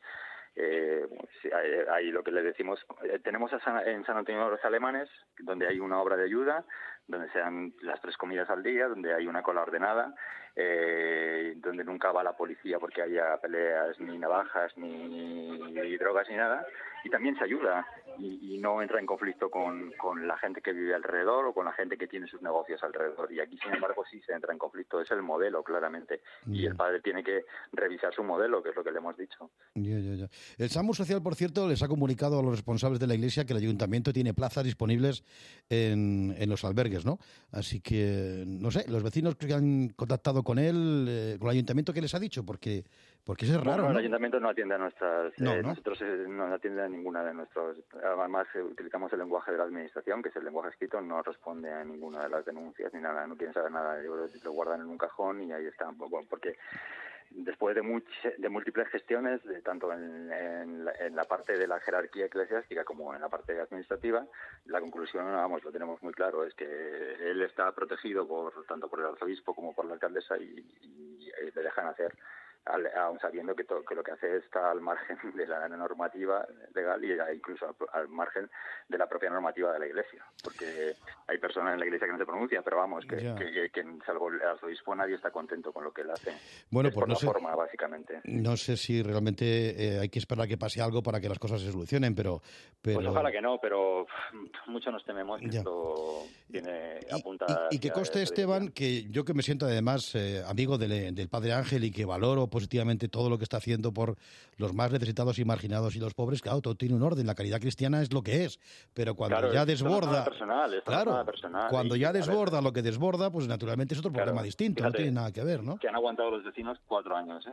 Ahí lo que le decimos, tenemos en San Antonio los Alemanes, donde hay una obra de ayuda, donde se dan las 3 comidas al día, donde hay una cola ordenada, donde nunca va la policía porque haya peleas, ni navajas, ni drogas, ni nada, y también se ayuda y no entra en conflicto con la gente que vive alrededor o con la gente que tiene sus negocios alrededor. Y aquí, sin embargo, sí se entra en conflicto. Es el modelo, claramente. Y el padre tiene que revisar su modelo, que es lo que le hemos dicho. Ya. El SAMU Social, por cierto, les ha comunicado a los responsables de la Iglesia que el Ayuntamiento tiene plazas disponibles en los albergues, ¿no? Así que, no sé, los vecinos que han contactado con él, con el Ayuntamiento, ¿qué les ha dicho? Porque eso es raro, ¿no? El Ayuntamiento no atiende a nuestras... ¿no? Nosotros no atiende a ninguna de nuestros... Además, utilizamos el lenguaje de la Administración, que es el lenguaje escrito, no responde a ninguna de las denuncias ni nada, no quieren saber nada, lo guardan en un cajón y ahí está. Porque después de múltiples gestiones, tanto en la parte de la jerarquía eclesiástica como en la parte administrativa, la conclusión, lo tenemos muy claro, es que él está protegido tanto por el arzobispo como por la alcaldesa, y le dejan hacer, aun sabiendo que lo que hace está al margen de la normativa legal y incluso al margen de la propia normativa de la Iglesia, porque hay personas en la Iglesia que no se pronuncian, pero vamos, que salvo el arzobispo nadie está contento con lo que él hace. Bueno, pues por la forma, básicamente. No sé si realmente hay que esperar a que pase algo para que las cosas se solucionen, pero... Pues ojalá que no, pero mucho nos tememos que esto apunta... Y que conste, Esteban, que yo, que me siento además amigo del Padre Ángel y que valoro positivamente todo lo que está haciendo por los más necesitados y marginados y los pobres, claro, todo tiene un orden, la caridad cristiana es lo que es, pero cuando ya desborda... Cuando ya desborda lo que desborda, pues naturalmente es otro problema distinto, no tiene nada que ver, ¿no? Que han aguantado los vecinos 4 años, ¿eh?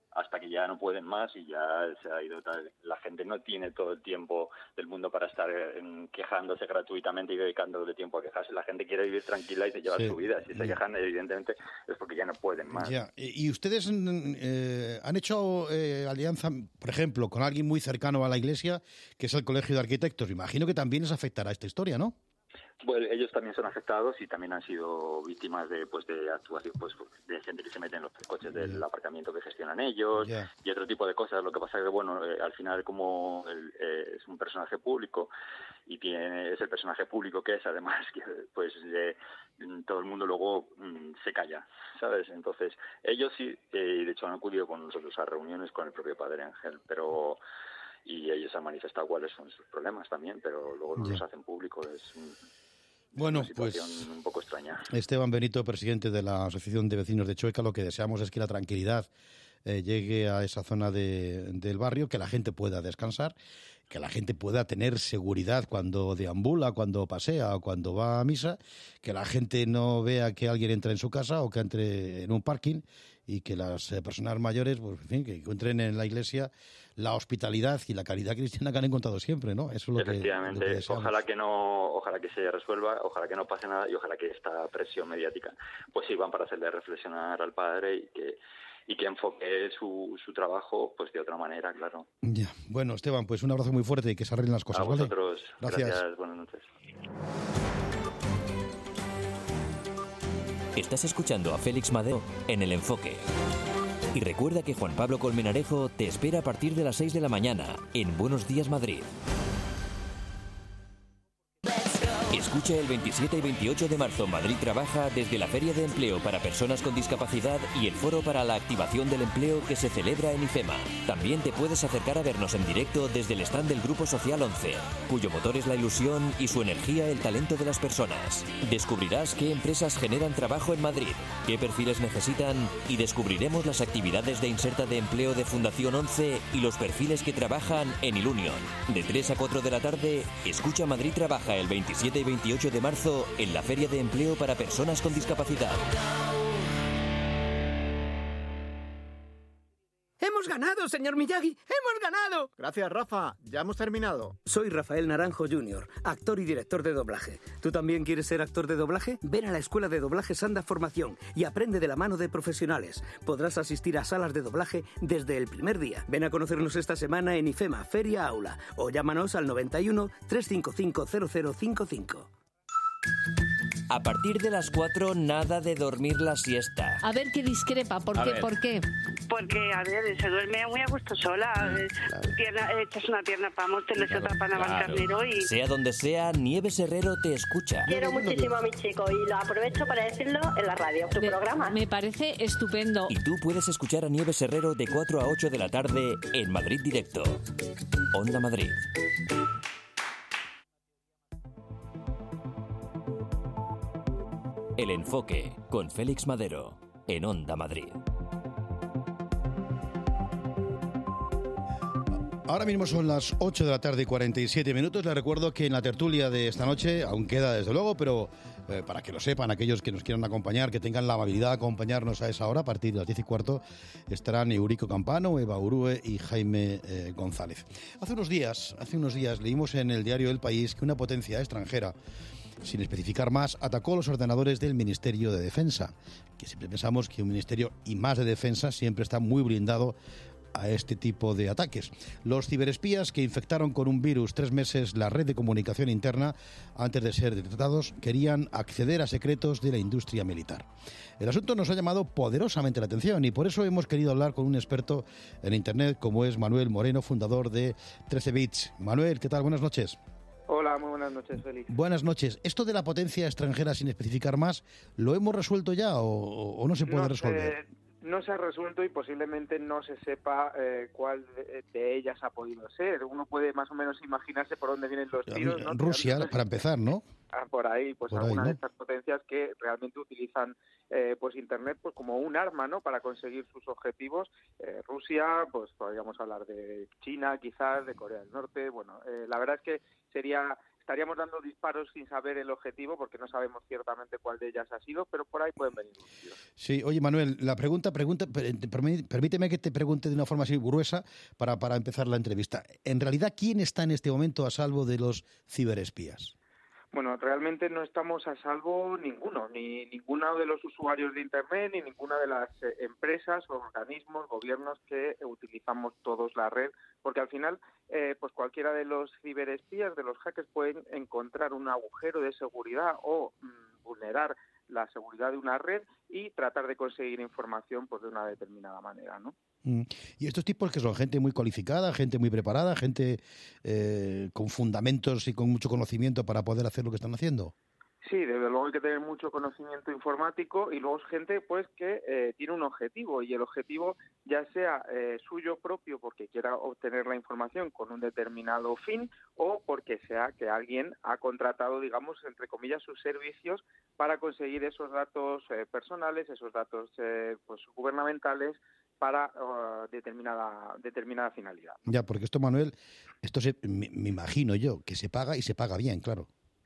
hasta que ya no pueden más y ya se ha ido. La gente no tiene todo el tiempo del mundo para estar quejándose gratuitamente y dedicándole tiempo a quejarse. La gente quiere vivir tranquila y se lleva su vida. Si se quejan, evidentemente, es porque ya no pueden más. Ya. ¿Y ustedes han hecho alianza, por ejemplo, con alguien muy cercano a la Iglesia, que es el Colegio de Arquitectos? Me imagino que también les afectará esta historia, ¿no? Bueno, ellos también son afectados y también han sido víctimas de actuación, de gente que se mete en los coches del aparcamiento que gestionan ellos y otro tipo de cosas. Lo que pasa es que, al final, como es un personaje público y es el personaje público que es, además, que todo el mundo luego se calla, ¿sabes? Entonces, ellos sí, de hecho han acudido con nosotros a reuniones con el propio Padre Ángel, y ellos han manifestado cuáles son sus problemas también, pero luego no los hacen público. Es una situación un poco extraña. Esteban Benito, presidente de la Asociación de Vecinos de Chueca, lo que deseamos es que la tranquilidad llegue a esa zona del barrio, que la gente pueda descansar, que la gente pueda tener seguridad cuando deambula, cuando pasea o cuando va a misa, que la gente no vea que alguien entra en su casa o que entre en un parking, y que las personas mayores, pues, en fin, que encuentren en la Iglesia la hospitalidad y la caridad cristiana que han encontrado siempre, ¿no? Eso es lo Efectivamente, que deseamos. Ojalá que se resuelva, ojalá que no pase nada y ojalá que esta presión mediática pues sirvan para hacerle reflexionar al padre y que enfoque su trabajo pues de otra manera, claro. Ya. Bueno, Esteban, pues un abrazo muy fuerte y que se arreglen las cosas, a vosotros, ¿vale? Gracias, buenas noches. Estás escuchando a Félix Madero en El Enfoque. Y recuerda que Juan Pablo Colmenarejo te espera a partir de las 6 de la mañana en Buenos Días Madrid. Escucha el 27 y 28 de marzo Madrid Trabaja desde la Feria de Empleo para Personas con Discapacidad y el Foro para la Activación del Empleo que se celebra en IFEMA. También te puedes acercar a vernos en directo desde el stand del Grupo Social 11, cuyo motor es la ilusión y su energía el talento de las personas. Descubrirás qué empresas generan trabajo en Madrid, qué perfiles necesitan y descubriremos las actividades de inserta de empleo de Fundación 11 y los perfiles que trabajan en Ilunion. De 3 a 4 de la tarde, escucha Madrid Trabaja el 27 y 28 de marzo en la Feria de Empleo para Personas con Discapacidad. ¡Hemos ganado, señor Miyagi! ¡Hemos ganado! Gracias, Rafa. Ya hemos terminado. Soy Rafael Naranjo Jr., actor y director de doblaje. ¿Tú también quieres ser actor de doblaje? Ven a la Escuela de Doblaje Sanda Formación y aprende de la mano de profesionales. Podrás asistir a salas de doblaje desde el primer día. Ven a conocernos esta semana en IFEMA, Feria Aula, o llámanos al 91 355 0055. A partir de las 4, nada de dormir la siesta. A ver qué discrepa, ¿por qué? Porque, a ver, se duerme muy a gusto sola. Echas una pierna para Móstoles, otra para Navalcarnero y... Sea donde sea, Nieves Herrero te escucha. Quiero muchísimo a mi chico y lo aprovecho para decirlo en la radio, tu programa. Me parece estupendo. Y tú puedes escuchar a Nieves Herrero de 4 a 8 de la tarde en Madrid Directo. Onda Madrid. El Enfoque, con Félix Madero, en Onda Madrid. Ahora mismo son las 8 de la tarde y 47 minutos. Les recuerdo que en la tertulia de esta noche, aún queda desde luego, pero para que lo sepan, aquellos que nos quieran acompañar, que tengan la amabilidad de acompañarnos a esa hora, a partir de las 10 y cuarto, estarán Eurico Campano, Eva Urue y Jaime González. Hace unos días leímos en el diario El País que una potencia extranjera, sin especificar más, atacó los ordenadores del Ministerio de Defensa, que siempre pensamos que un ministerio y más de defensa siempre está muy blindado a este tipo de ataques. Los ciberespías que infectaron con un virus 3 meses la red de comunicación interna antes de ser detectados querían acceder a secretos de la industria militar. El asunto nos ha llamado poderosamente la atención y por eso hemos querido hablar con un experto en Internet como es Manuel Moreno, fundador de 13 Bits. Manuel, ¿qué tal? Buenas noches. Hola, muy buenas noches, Félix. Buenas noches. ¿Esto de la potencia extranjera, sin especificar más, lo hemos resuelto ya o no se puede resolver? No se ha resuelto y posiblemente no se sepa cuál de ellas ha podido ser. Uno puede más o menos imaginarse por dónde vienen los tiros, ¿no? Rusia, para empezar, ¿no? Por ahí, pues alguna ¿no? de estas potencias que realmente utilizan pues Internet pues como un arma, ¿no? Para conseguir sus objetivos. Rusia, pues podríamos hablar de China, quizás, de Corea del Norte. Bueno, la verdad es que estaríamos dando disparos sin saber el objetivo, porque no sabemos ciertamente cuál de ellas ha sido, pero por ahí pueden venir los tiros. Sí, oye Manuel, permíteme que te pregunte de una forma así gruesa para empezar la entrevista. En realidad, ¿quién está en este momento a salvo de los ciberespías? Bueno, realmente no estamos a salvo ninguno, ni ninguno de los usuarios de Internet, ni ninguna de las empresas, organismos, gobiernos que utilizamos todos la red, porque al final, pues cualquiera de los ciberespías, de los hackers, pueden encontrar un agujero de seguridad o vulnerar la seguridad de una red y tratar de conseguir información pues de una determinada manera, ¿no? Y estos tipos que son gente muy cualificada, gente muy preparada, gente con fundamentos y con mucho conocimiento para poder hacer lo que están haciendo. Sí, desde luego hay que tener mucho conocimiento informático y luego es gente pues que tiene un objetivo y el objetivo ya sea suyo propio porque quiera obtener la información con un determinado fin o porque sea que alguien ha contratado, digamos, entre comillas, sus servicios para conseguir esos datos personales, esos datos pues gubernamentales para determinada finalidad. Ya, porque esto, Manuel, me imagino yo, que se paga y se paga bien, claro.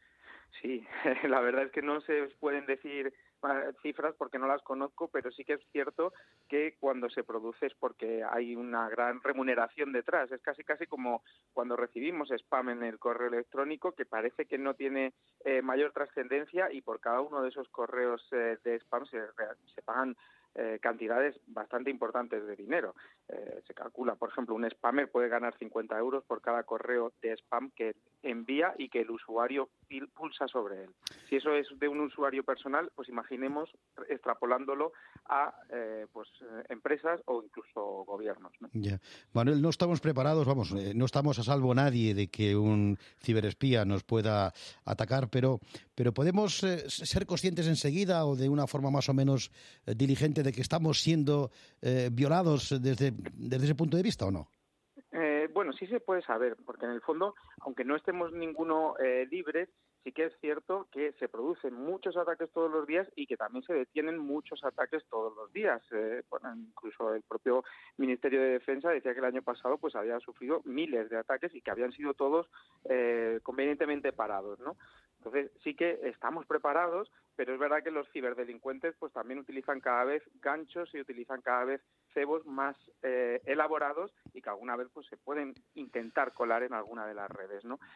Sí, la verdad es que no se pueden decir cifras porque no las conozco, pero sí que es cierto que cuando se produce es porque hay una gran remuneración detrás. Es casi como cuando recibimos spam en el correo electrónico, que parece que no tiene mayor trascendencia y por cada uno de esos correos de spam se pagan cantidades bastante importantes de dinero. Se calcula, por ejemplo, un spammer puede ganar 50 euros por cada correo de spam que envía y que el usuario pulsa sobre él. Si eso es de un usuario personal, pues imaginemos extrapolándolo a empresas o incluso gobiernos, ¿no? Ya. Manuel, no estamos preparados, no estamos a salvo nadie de que un ciberespía nos pueda atacar, pero podemos ser conscientes enseguida o de una forma más o menos diligente de que estamos siendo violados desde ese punto de vista, ¿o no? Bueno, sí se puede saber, porque en el fondo, aunque no estemos ninguno libres, sí que es cierto que se producen muchos ataques todos los días y que también se detienen muchos ataques todos los días. Incluso el propio Ministerio de Defensa decía que el año pasado pues había sufrido miles de ataques y que habían sido todos convenientemente parados, ¿no? Entonces sí que estamos preparados, pero es verdad que los ciberdelincuentes pues también utilizan cada vez ganchos y utilizan cada vez cebos más elaborados y que alguna vez pues se pueden intentar colar en alguna de las redes, ¿no?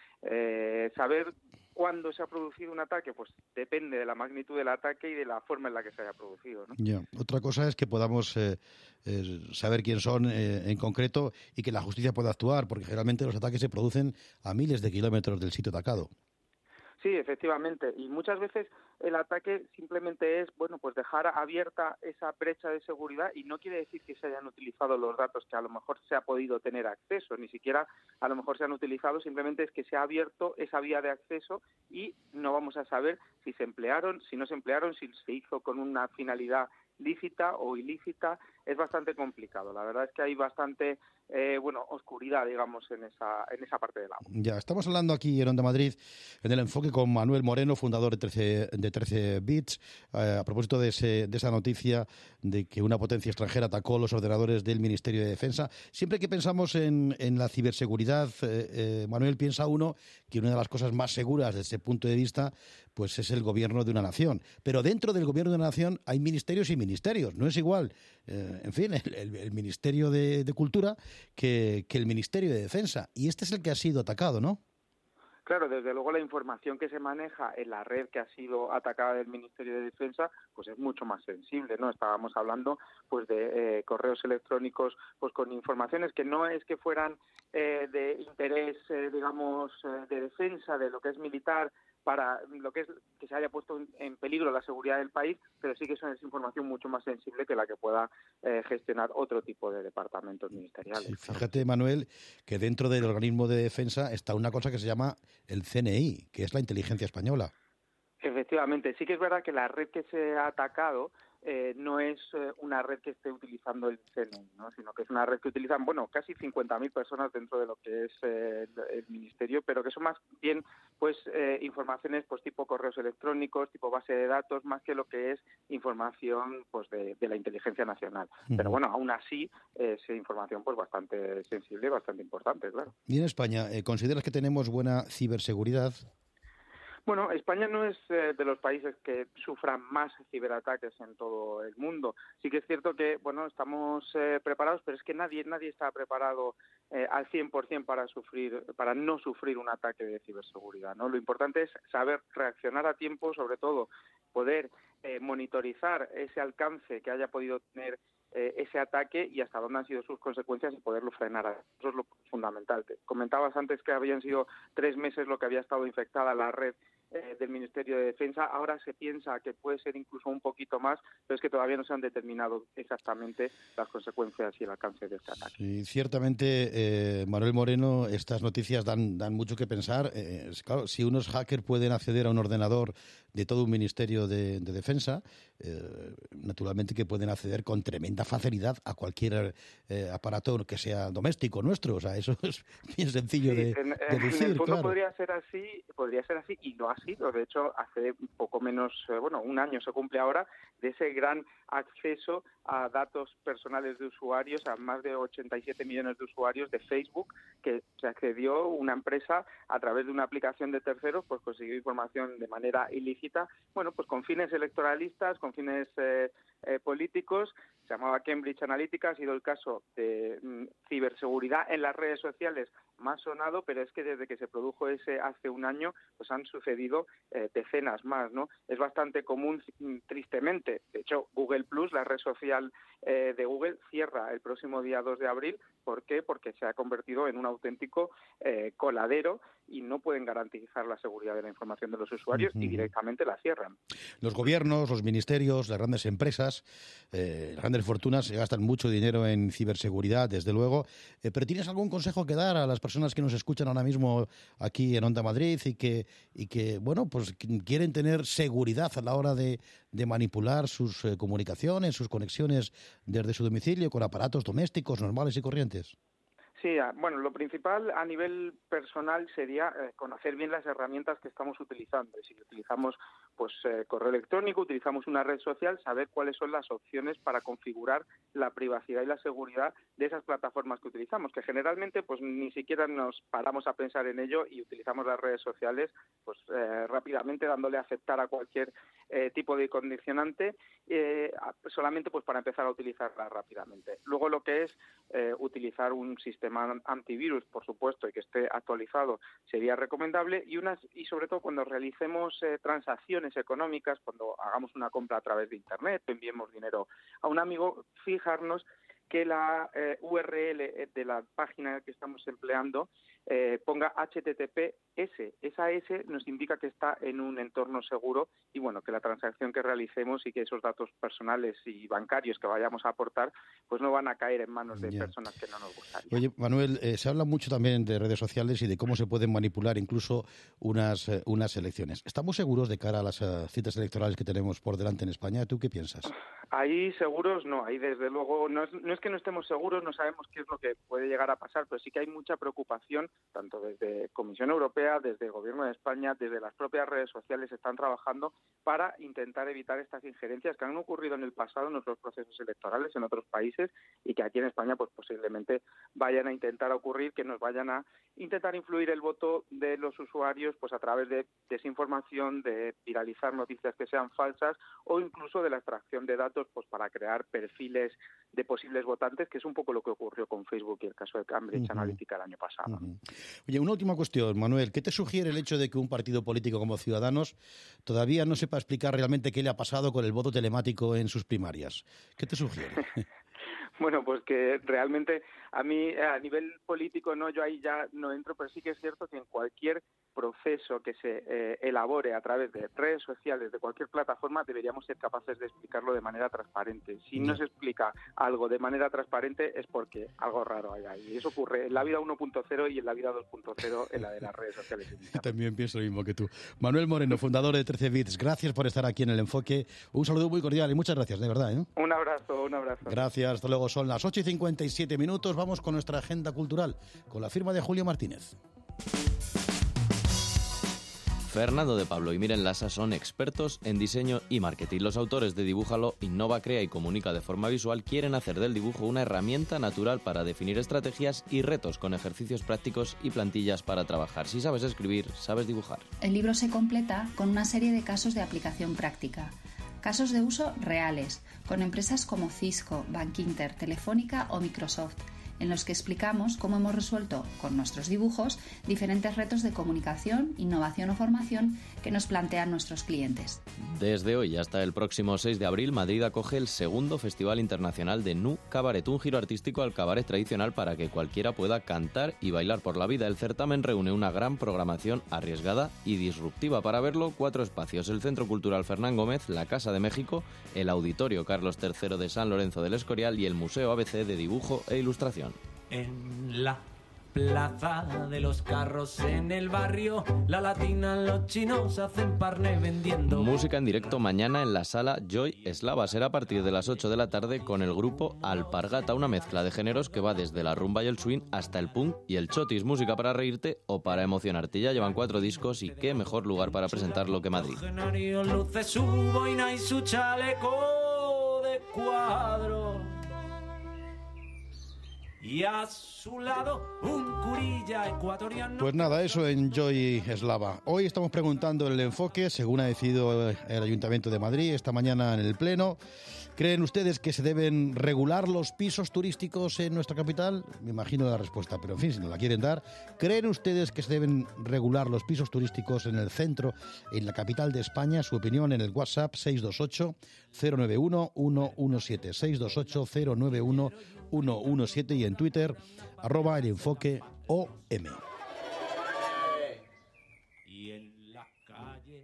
Saber cuándo se ha producido un ataque, pues depende de la magnitud del ataque y de la forma en la que se haya producido, ¿no? Ya. Otra cosa es que podamos saber quién son en concreto y que la justicia pueda actuar, porque generalmente los ataques se producen a miles de kilómetros del sitio atacado. Sí, efectivamente. Y muchas veces el ataque simplemente es, pues dejar abierta esa brecha de seguridad y no quiere decir que se hayan utilizado los datos que a lo mejor se ha podido tener acceso, ni siquiera a lo mejor se han utilizado, simplemente es que se ha abierto esa vía de acceso y no vamos a saber si se emplearon, si no se emplearon, si se hizo con una finalidad lícita o ilícita. Es bastante complicado. La verdad es que hay bastante oscuridad, digamos, en esa parte del agua. Ya, estamos hablando aquí en Onda Madrid, en el enfoque con Manuel Moreno, fundador de 13 Bits, a propósito de esa noticia de que una potencia extranjera atacó los ordenadores del Ministerio de Defensa. Siempre que pensamos en la ciberseguridad, Manuel, piensa uno que una de las cosas más seguras desde ese punto de vista pues es el gobierno de una nación. Pero dentro del gobierno de una nación hay ministerios y ministerios. No es igual, el Ministerio de Cultura que el Ministerio de Defensa. Y este es el que ha sido atacado, ¿no? Claro, desde luego la información que se maneja en la red que ha sido atacada del Ministerio de Defensa pues es mucho más sensible, ¿no? Estábamos hablando pues de correos electrónicos pues con informaciones que no es que fueran de interés, digamos, de defensa de lo que es militar, para lo que es que se haya puesto en peligro la seguridad del país, pero sí que eso es información mucho más sensible que la que pueda gestionar otro tipo de departamentos ministeriales. Sí, fíjate, Manuel, que dentro del organismo de defensa está una cosa que se llama el CNI, que es la inteligencia española. Efectivamente, sí que es verdad que la red que se ha atacado no es una red que esté utilizando el CNI, ¿no? Sino que es una red que utilizan, casi 50.000 personas dentro de lo que es el ministerio, pero que son más bien pues informaciones pues tipo correos electrónicos, tipo base de datos, más que lo que es información pues de la inteligencia nacional. Uh-huh. Pero aún así es información pues bastante sensible y bastante importante, claro. ¿Y en España consideras que tenemos buena ciberseguridad? Bueno, España no es de los países que sufran más ciberataques en todo el mundo. Sí que es cierto que, bueno, estamos preparados, pero es que nadie está preparado al 100% para no sufrir un ataque de ciberseguridad, ¿no? Lo importante es saber reaccionar a tiempo, sobre todo poder monitorizar ese alcance que haya podido tener ese ataque y hasta dónde han sido sus consecuencias y poderlo frenar. Eso es lo fundamental. Comentabas antes que habían sido 3 meses lo que había estado infectada la red del Ministerio de Defensa. Ahora se piensa que puede ser incluso un poquito más, pero es que todavía no se han determinado exactamente las consecuencias y el alcance de este ataque. Sí, ciertamente, Manuel Moreno, estas noticias dan mucho que pensar. Claro, si unos hackers pueden acceder a un ordenador de todo un Ministerio de Defensa, naturalmente que pueden acceder con tremenda facilidad a cualquier aparato que sea doméstico nuestro. O sea, eso es bien sencillo de deducir. En el fondo claro. podría ser así y lo ha sido. De hecho, hace poco menos, un año se cumple ahora de ese gran acceso a datos personales de usuarios, a más de 87 millones de usuarios de Facebook, que se accedió una empresa a través de una aplicación de terceros, pues consiguió información de manera ilícita, bueno, pues con fines electoralistas, con fines políticos. Se llamaba Cambridge Analytica, ha sido el caso de ciberseguridad en las redes sociales más sonado, pero es que desde que se produjo ese hace un año, pues han sucedido decenas más, ¿no? Es bastante común, tristemente. De hecho, Google Plus, la red social de Google, cierra el próximo día 2 de abril. ¿Por qué? Porque se ha convertido en un auténtico coladero y no pueden garantizar la seguridad de la información de los usuarios y directamente la cierran. Los gobiernos, los ministerios, las grandes empresas, las grandes fortunas gastan mucho dinero en ciberseguridad, desde luego. Pero ¿tienes algún consejo que dar a las personas que nos escuchan ahora mismo aquí en Onda Madrid y que bueno, pues quieren tener seguridad a la hora de manipular sus comunicaciones, sus conexiones desde su domicilio con aparatos domésticos normales y corrientes? Sí, bueno, lo principal a nivel personal sería conocer bien las herramientas que estamos utilizando. Si utilizamos correo electrónico, utilizamos una red social, saber cuáles son las opciones para configurar la privacidad y la seguridad de esas plataformas que utilizamos, que generalmente pues ni siquiera nos paramos a pensar en ello y utilizamos las redes sociales pues rápidamente dándole a aceptar a cualquier tipo de condicionante solamente pues para empezar a utilizarla rápidamente. Luego lo que es utilizar un sistema antivirus, por supuesto, y que esté actualizado sería recomendable, y sobre todo cuando realicemos transacciones económicas, cuando hagamos una compra a través de Internet, enviemos dinero a un amigo, fijarnos que la URL de la página que estamos empleando ponga HTTPS. Esa S nos indica que está en un entorno seguro y bueno, que la transacción que realicemos y que esos datos personales y bancarios que vayamos a aportar pues no van a caer en manos de personas que no nos gustaría. Oye, Manuel, se habla mucho también de redes sociales y de cómo se pueden manipular incluso unas elecciones. ¿Estamos seguros de cara a las citas electorales que tenemos por delante en España? ¿Tú qué piensas? Ahí seguros no, ahí desde luego no es que no estemos seguros, no sabemos qué es lo que puede llegar a pasar, pero sí que hay mucha preocupación, tanto desde Comisión Europea, desde el Gobierno de España, desde las propias redes sociales están trabajando para intentar evitar estas injerencias que han ocurrido en el pasado en nuestros procesos electorales en otros países y que aquí en España pues posiblemente vayan a intentar ocurrir, que nos vayan a intentar influir el voto de los usuarios pues a través de desinformación, de viralizar noticias que sean falsas o incluso de la extracción de datos pues para crear perfiles de posibles votantes, que es un poco lo que ocurrió con Facebook y el caso de Cambridge Analytica el año pasado. Oye, una última cuestión, Manuel. ¿Qué te sugiere el hecho de que un partido político como Ciudadanos todavía no sepa explicar realmente qué le ha pasado con el voto telemático en sus primarias? ¿Qué te sugiere? Bueno, pues que realmente a mí a nivel político yo ahí ya no entro, pero sí que es cierto que en cualquier proceso que se elabore a través de redes sociales, de cualquier plataforma, deberíamos ser capaces de explicarlo de manera transparente. Si no se explica algo de manera transparente es porque algo raro hay ahí. Y eso ocurre en la vida 1.0 y en la vida 2.0 en la de las redes sociales. También pienso lo mismo que tú. Manuel Moreno, fundador de 13 Bits, gracias por estar aquí en El Enfoque. Un saludo muy cordial y muchas gracias, de verdad. Un abrazo. Gracias, hasta luego. Son las 8:57. Vamos con nuestra agenda cultural, con la firma de Julio Martínez. Fernando de Pablo y Miren Lasa son expertos en diseño y marketing. Los autores de Dibújalo, Innova, Crea y Comunica de forma visual quieren hacer del dibujo una herramienta natural para definir estrategias y retos con ejercicios prácticos y plantillas para trabajar. Si sabes escribir, sabes dibujar. El libro se completa con una serie de casos de aplicación práctica. Casos de uso reales, con empresas como Cisco, Bankinter, Telefónica o Microsoft, en los que explicamos cómo hemos resuelto con nuestros dibujos diferentes retos de comunicación, innovación o formación que nos plantean nuestros clientes. Desde hoy hasta el próximo 6 de abril, Madrid acoge el segundo Festival Internacional de Nu Cabaret, un giro artístico al cabaret tradicional para que cualquiera pueda cantar y bailar por la vida. El certamen reúne una gran programación arriesgada y disruptiva. Para verlo, 4 espacios: el Centro Cultural Fernán Gómez, la Casa de México, el Auditorio Carlos III de San Lorenzo del Escorial y el Museo ABC de Dibujo e Ilustración. En la plaza de los carros en el barrio, la latina, los chinos hacen parné vendiendo. Música en directo mañana en la sala Joy Eslava. Será a partir de las 8 de la tarde con el grupo Alpargata, una mezcla de géneros que va desde la rumba y el swing hasta el punk y el chotis. Música para reírte o para emocionarte. Ya llevan 4 discos y qué mejor lugar para presentarlo que Madrid. Luce su boina y su chaleco de cuadro. Y a su lado un curilla ecuatoriano. Pues nada, eso en Joy Eslava. Hoy estamos preguntando el enfoque, según ha decidido el Ayuntamiento de Madrid esta mañana en el Pleno. ¿Creen ustedes que se deben regular los pisos turísticos en nuestra capital? Me imagino la respuesta, pero en fin, si no la quieren dar. ¿Creen ustedes que se deben regular los pisos turísticos en el centro, en la capital de España? Su opinión en el WhatsApp 628-091-117, 628-091-117 y en Twitter, @elenfoqueOM. Y en la calle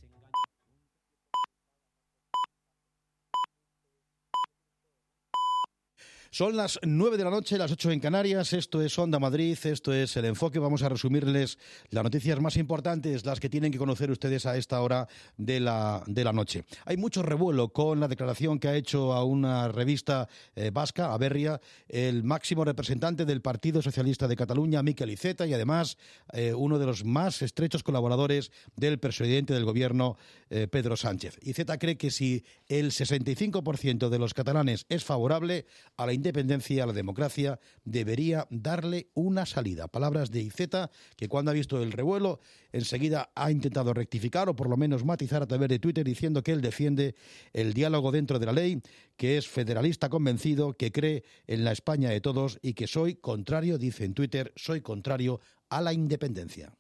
Son las 9 de la noche, las 8 en Canarias. Esto es Onda Madrid, esto es El Enfoque. Vamos a resumirles las noticias más importantes, las que tienen que conocer ustedes a esta hora de la noche. Hay mucho revuelo con la declaración que ha hecho a una revista vasca, a Berria, el máximo representante del Partido Socialista de Cataluña, Miquel Iceta, y además uno de los más estrechos colaboradores del presidente del gobierno, Pedro Sánchez. Iceta cree que si el 65% de los catalanes es favorable a la independencia, a la democracia, debería darle una salida. Palabras de Iceta, que cuando ha visto el revuelo, enseguida ha intentado rectificar o por lo menos matizar a través de Twitter, diciendo que él defiende el diálogo dentro de la ley, que es federalista convencido, que cree en la España de todos y que soy contrario, dice en Twitter, soy contrario a la independencia.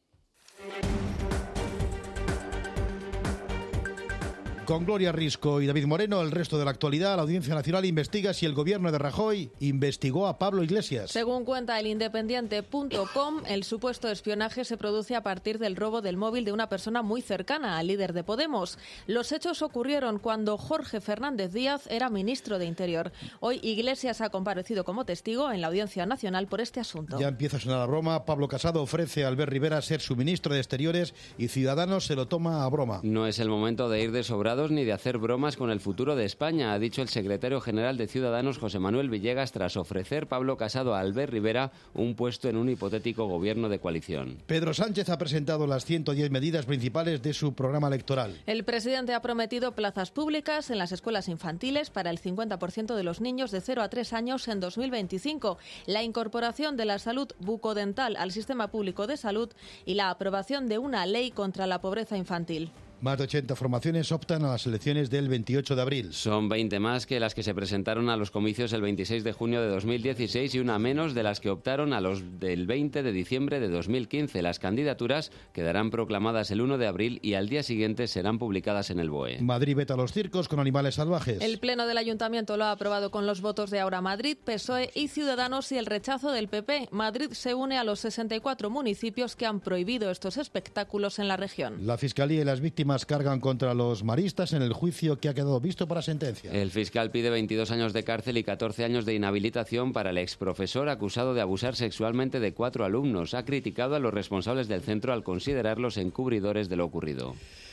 Con Gloria Risco y David Moreno, el resto de la actualidad. La Audiencia Nacional investiga si el gobierno de Rajoy investigó a Pablo Iglesias. Según cuenta el Independiente.com, el supuesto espionaje se produce a partir del robo del móvil de una persona muy cercana al líder de Podemos. Los hechos ocurrieron cuando Jorge Fernández Díaz era ministro de Interior. Hoy Iglesias ha comparecido como testigo en la Audiencia Nacional por este asunto. Ya empieza a sonar la broma. Pablo Casado ofrece a Albert Rivera ser su ministro de Exteriores y Ciudadanos se lo toma a broma. No es el momento de ir de sobrados ni de hacer bromas con el futuro de España, ha dicho el secretario general de Ciudadanos, José Manuel Villegas, tras ofrecer Pablo Casado a Albert Rivera un puesto en un hipotético gobierno de coalición. Pedro Sánchez ha presentado las 110 medidas principales de su programa electoral. El presidente ha prometido plazas públicas en las escuelas infantiles para el 50% de los niños de 0 a 3 años en 2025, la incorporación de la salud bucodental al sistema público de salud y la aprobación de una ley contra la pobreza infantil. Más de 80 formaciones optan a las elecciones del 28 de abril. Son 20 más que las que se presentaron a los comicios el 26 de junio de 2016 y una menos de las que optaron a los del 20 de diciembre de 2015. Las candidaturas quedarán proclamadas el 1 de abril y al día siguiente serán publicadas en el BOE. Madrid veta los circos con animales salvajes. El Pleno del Ayuntamiento lo ha aprobado con los votos de Ahora Madrid, PSOE y Ciudadanos y el rechazo del PP. Madrid se une a los 64 municipios que han prohibido estos espectáculos en la región. La Fiscalía y las víctimas cargan contra los maristas en el juicio que ha quedado visto para sentencia. El fiscal pide 22 años de cárcel y 14 años de inhabilitación para el exprofesor acusado de abusar sexualmente de 4 alumnos. Ha criticado a los responsables del centro al considerarlos encubridores de lo ocurrido.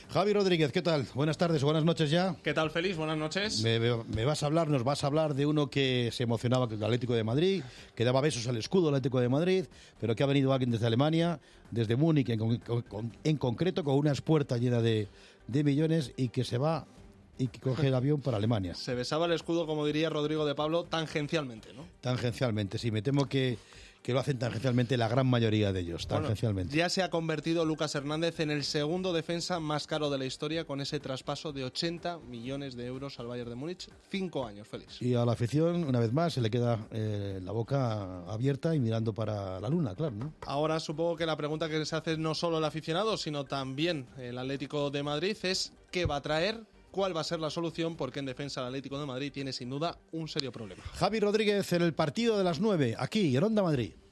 Javi Rodríguez, ¿qué tal? Buenas tardes o buenas noches ya. ¿Qué tal, Félix? Buenas noches. Nos vas a hablar de uno que se emocionaba con el Atlético de Madrid, que daba besos al escudo del Atlético de Madrid, pero que ha venido alguien desde Alemania, desde Múnich en concreto, con una espuerta llena de millones y que se va y que coge el avión para Alemania. Se besaba el escudo, como diría Rodrigo de Pablo, tangencialmente, ¿no? Tangencialmente, sí. Me temo que lo hacen tangencialmente la gran mayoría de ellos, tangencialmente. Bueno, ya se ha convertido Lucas Hernández en el segundo defensa más caro de la historia con ese traspaso de 80 millones de euros al Bayern de Múnich. 5 años, Félix. Y a la afición, una vez más, se le queda la boca abierta y mirando para la luna, claro, ¿no? Ahora supongo que la pregunta que se hace no solo el aficionado, sino también el Atlético de Madrid es ¿qué va a traer? ¿Cuál va a ser la solución? Porque en defensa el Atlético de Madrid tiene sin duda un serio problema. Javi Rodríguez en el partido de las 9, aquí en Onda Madrid.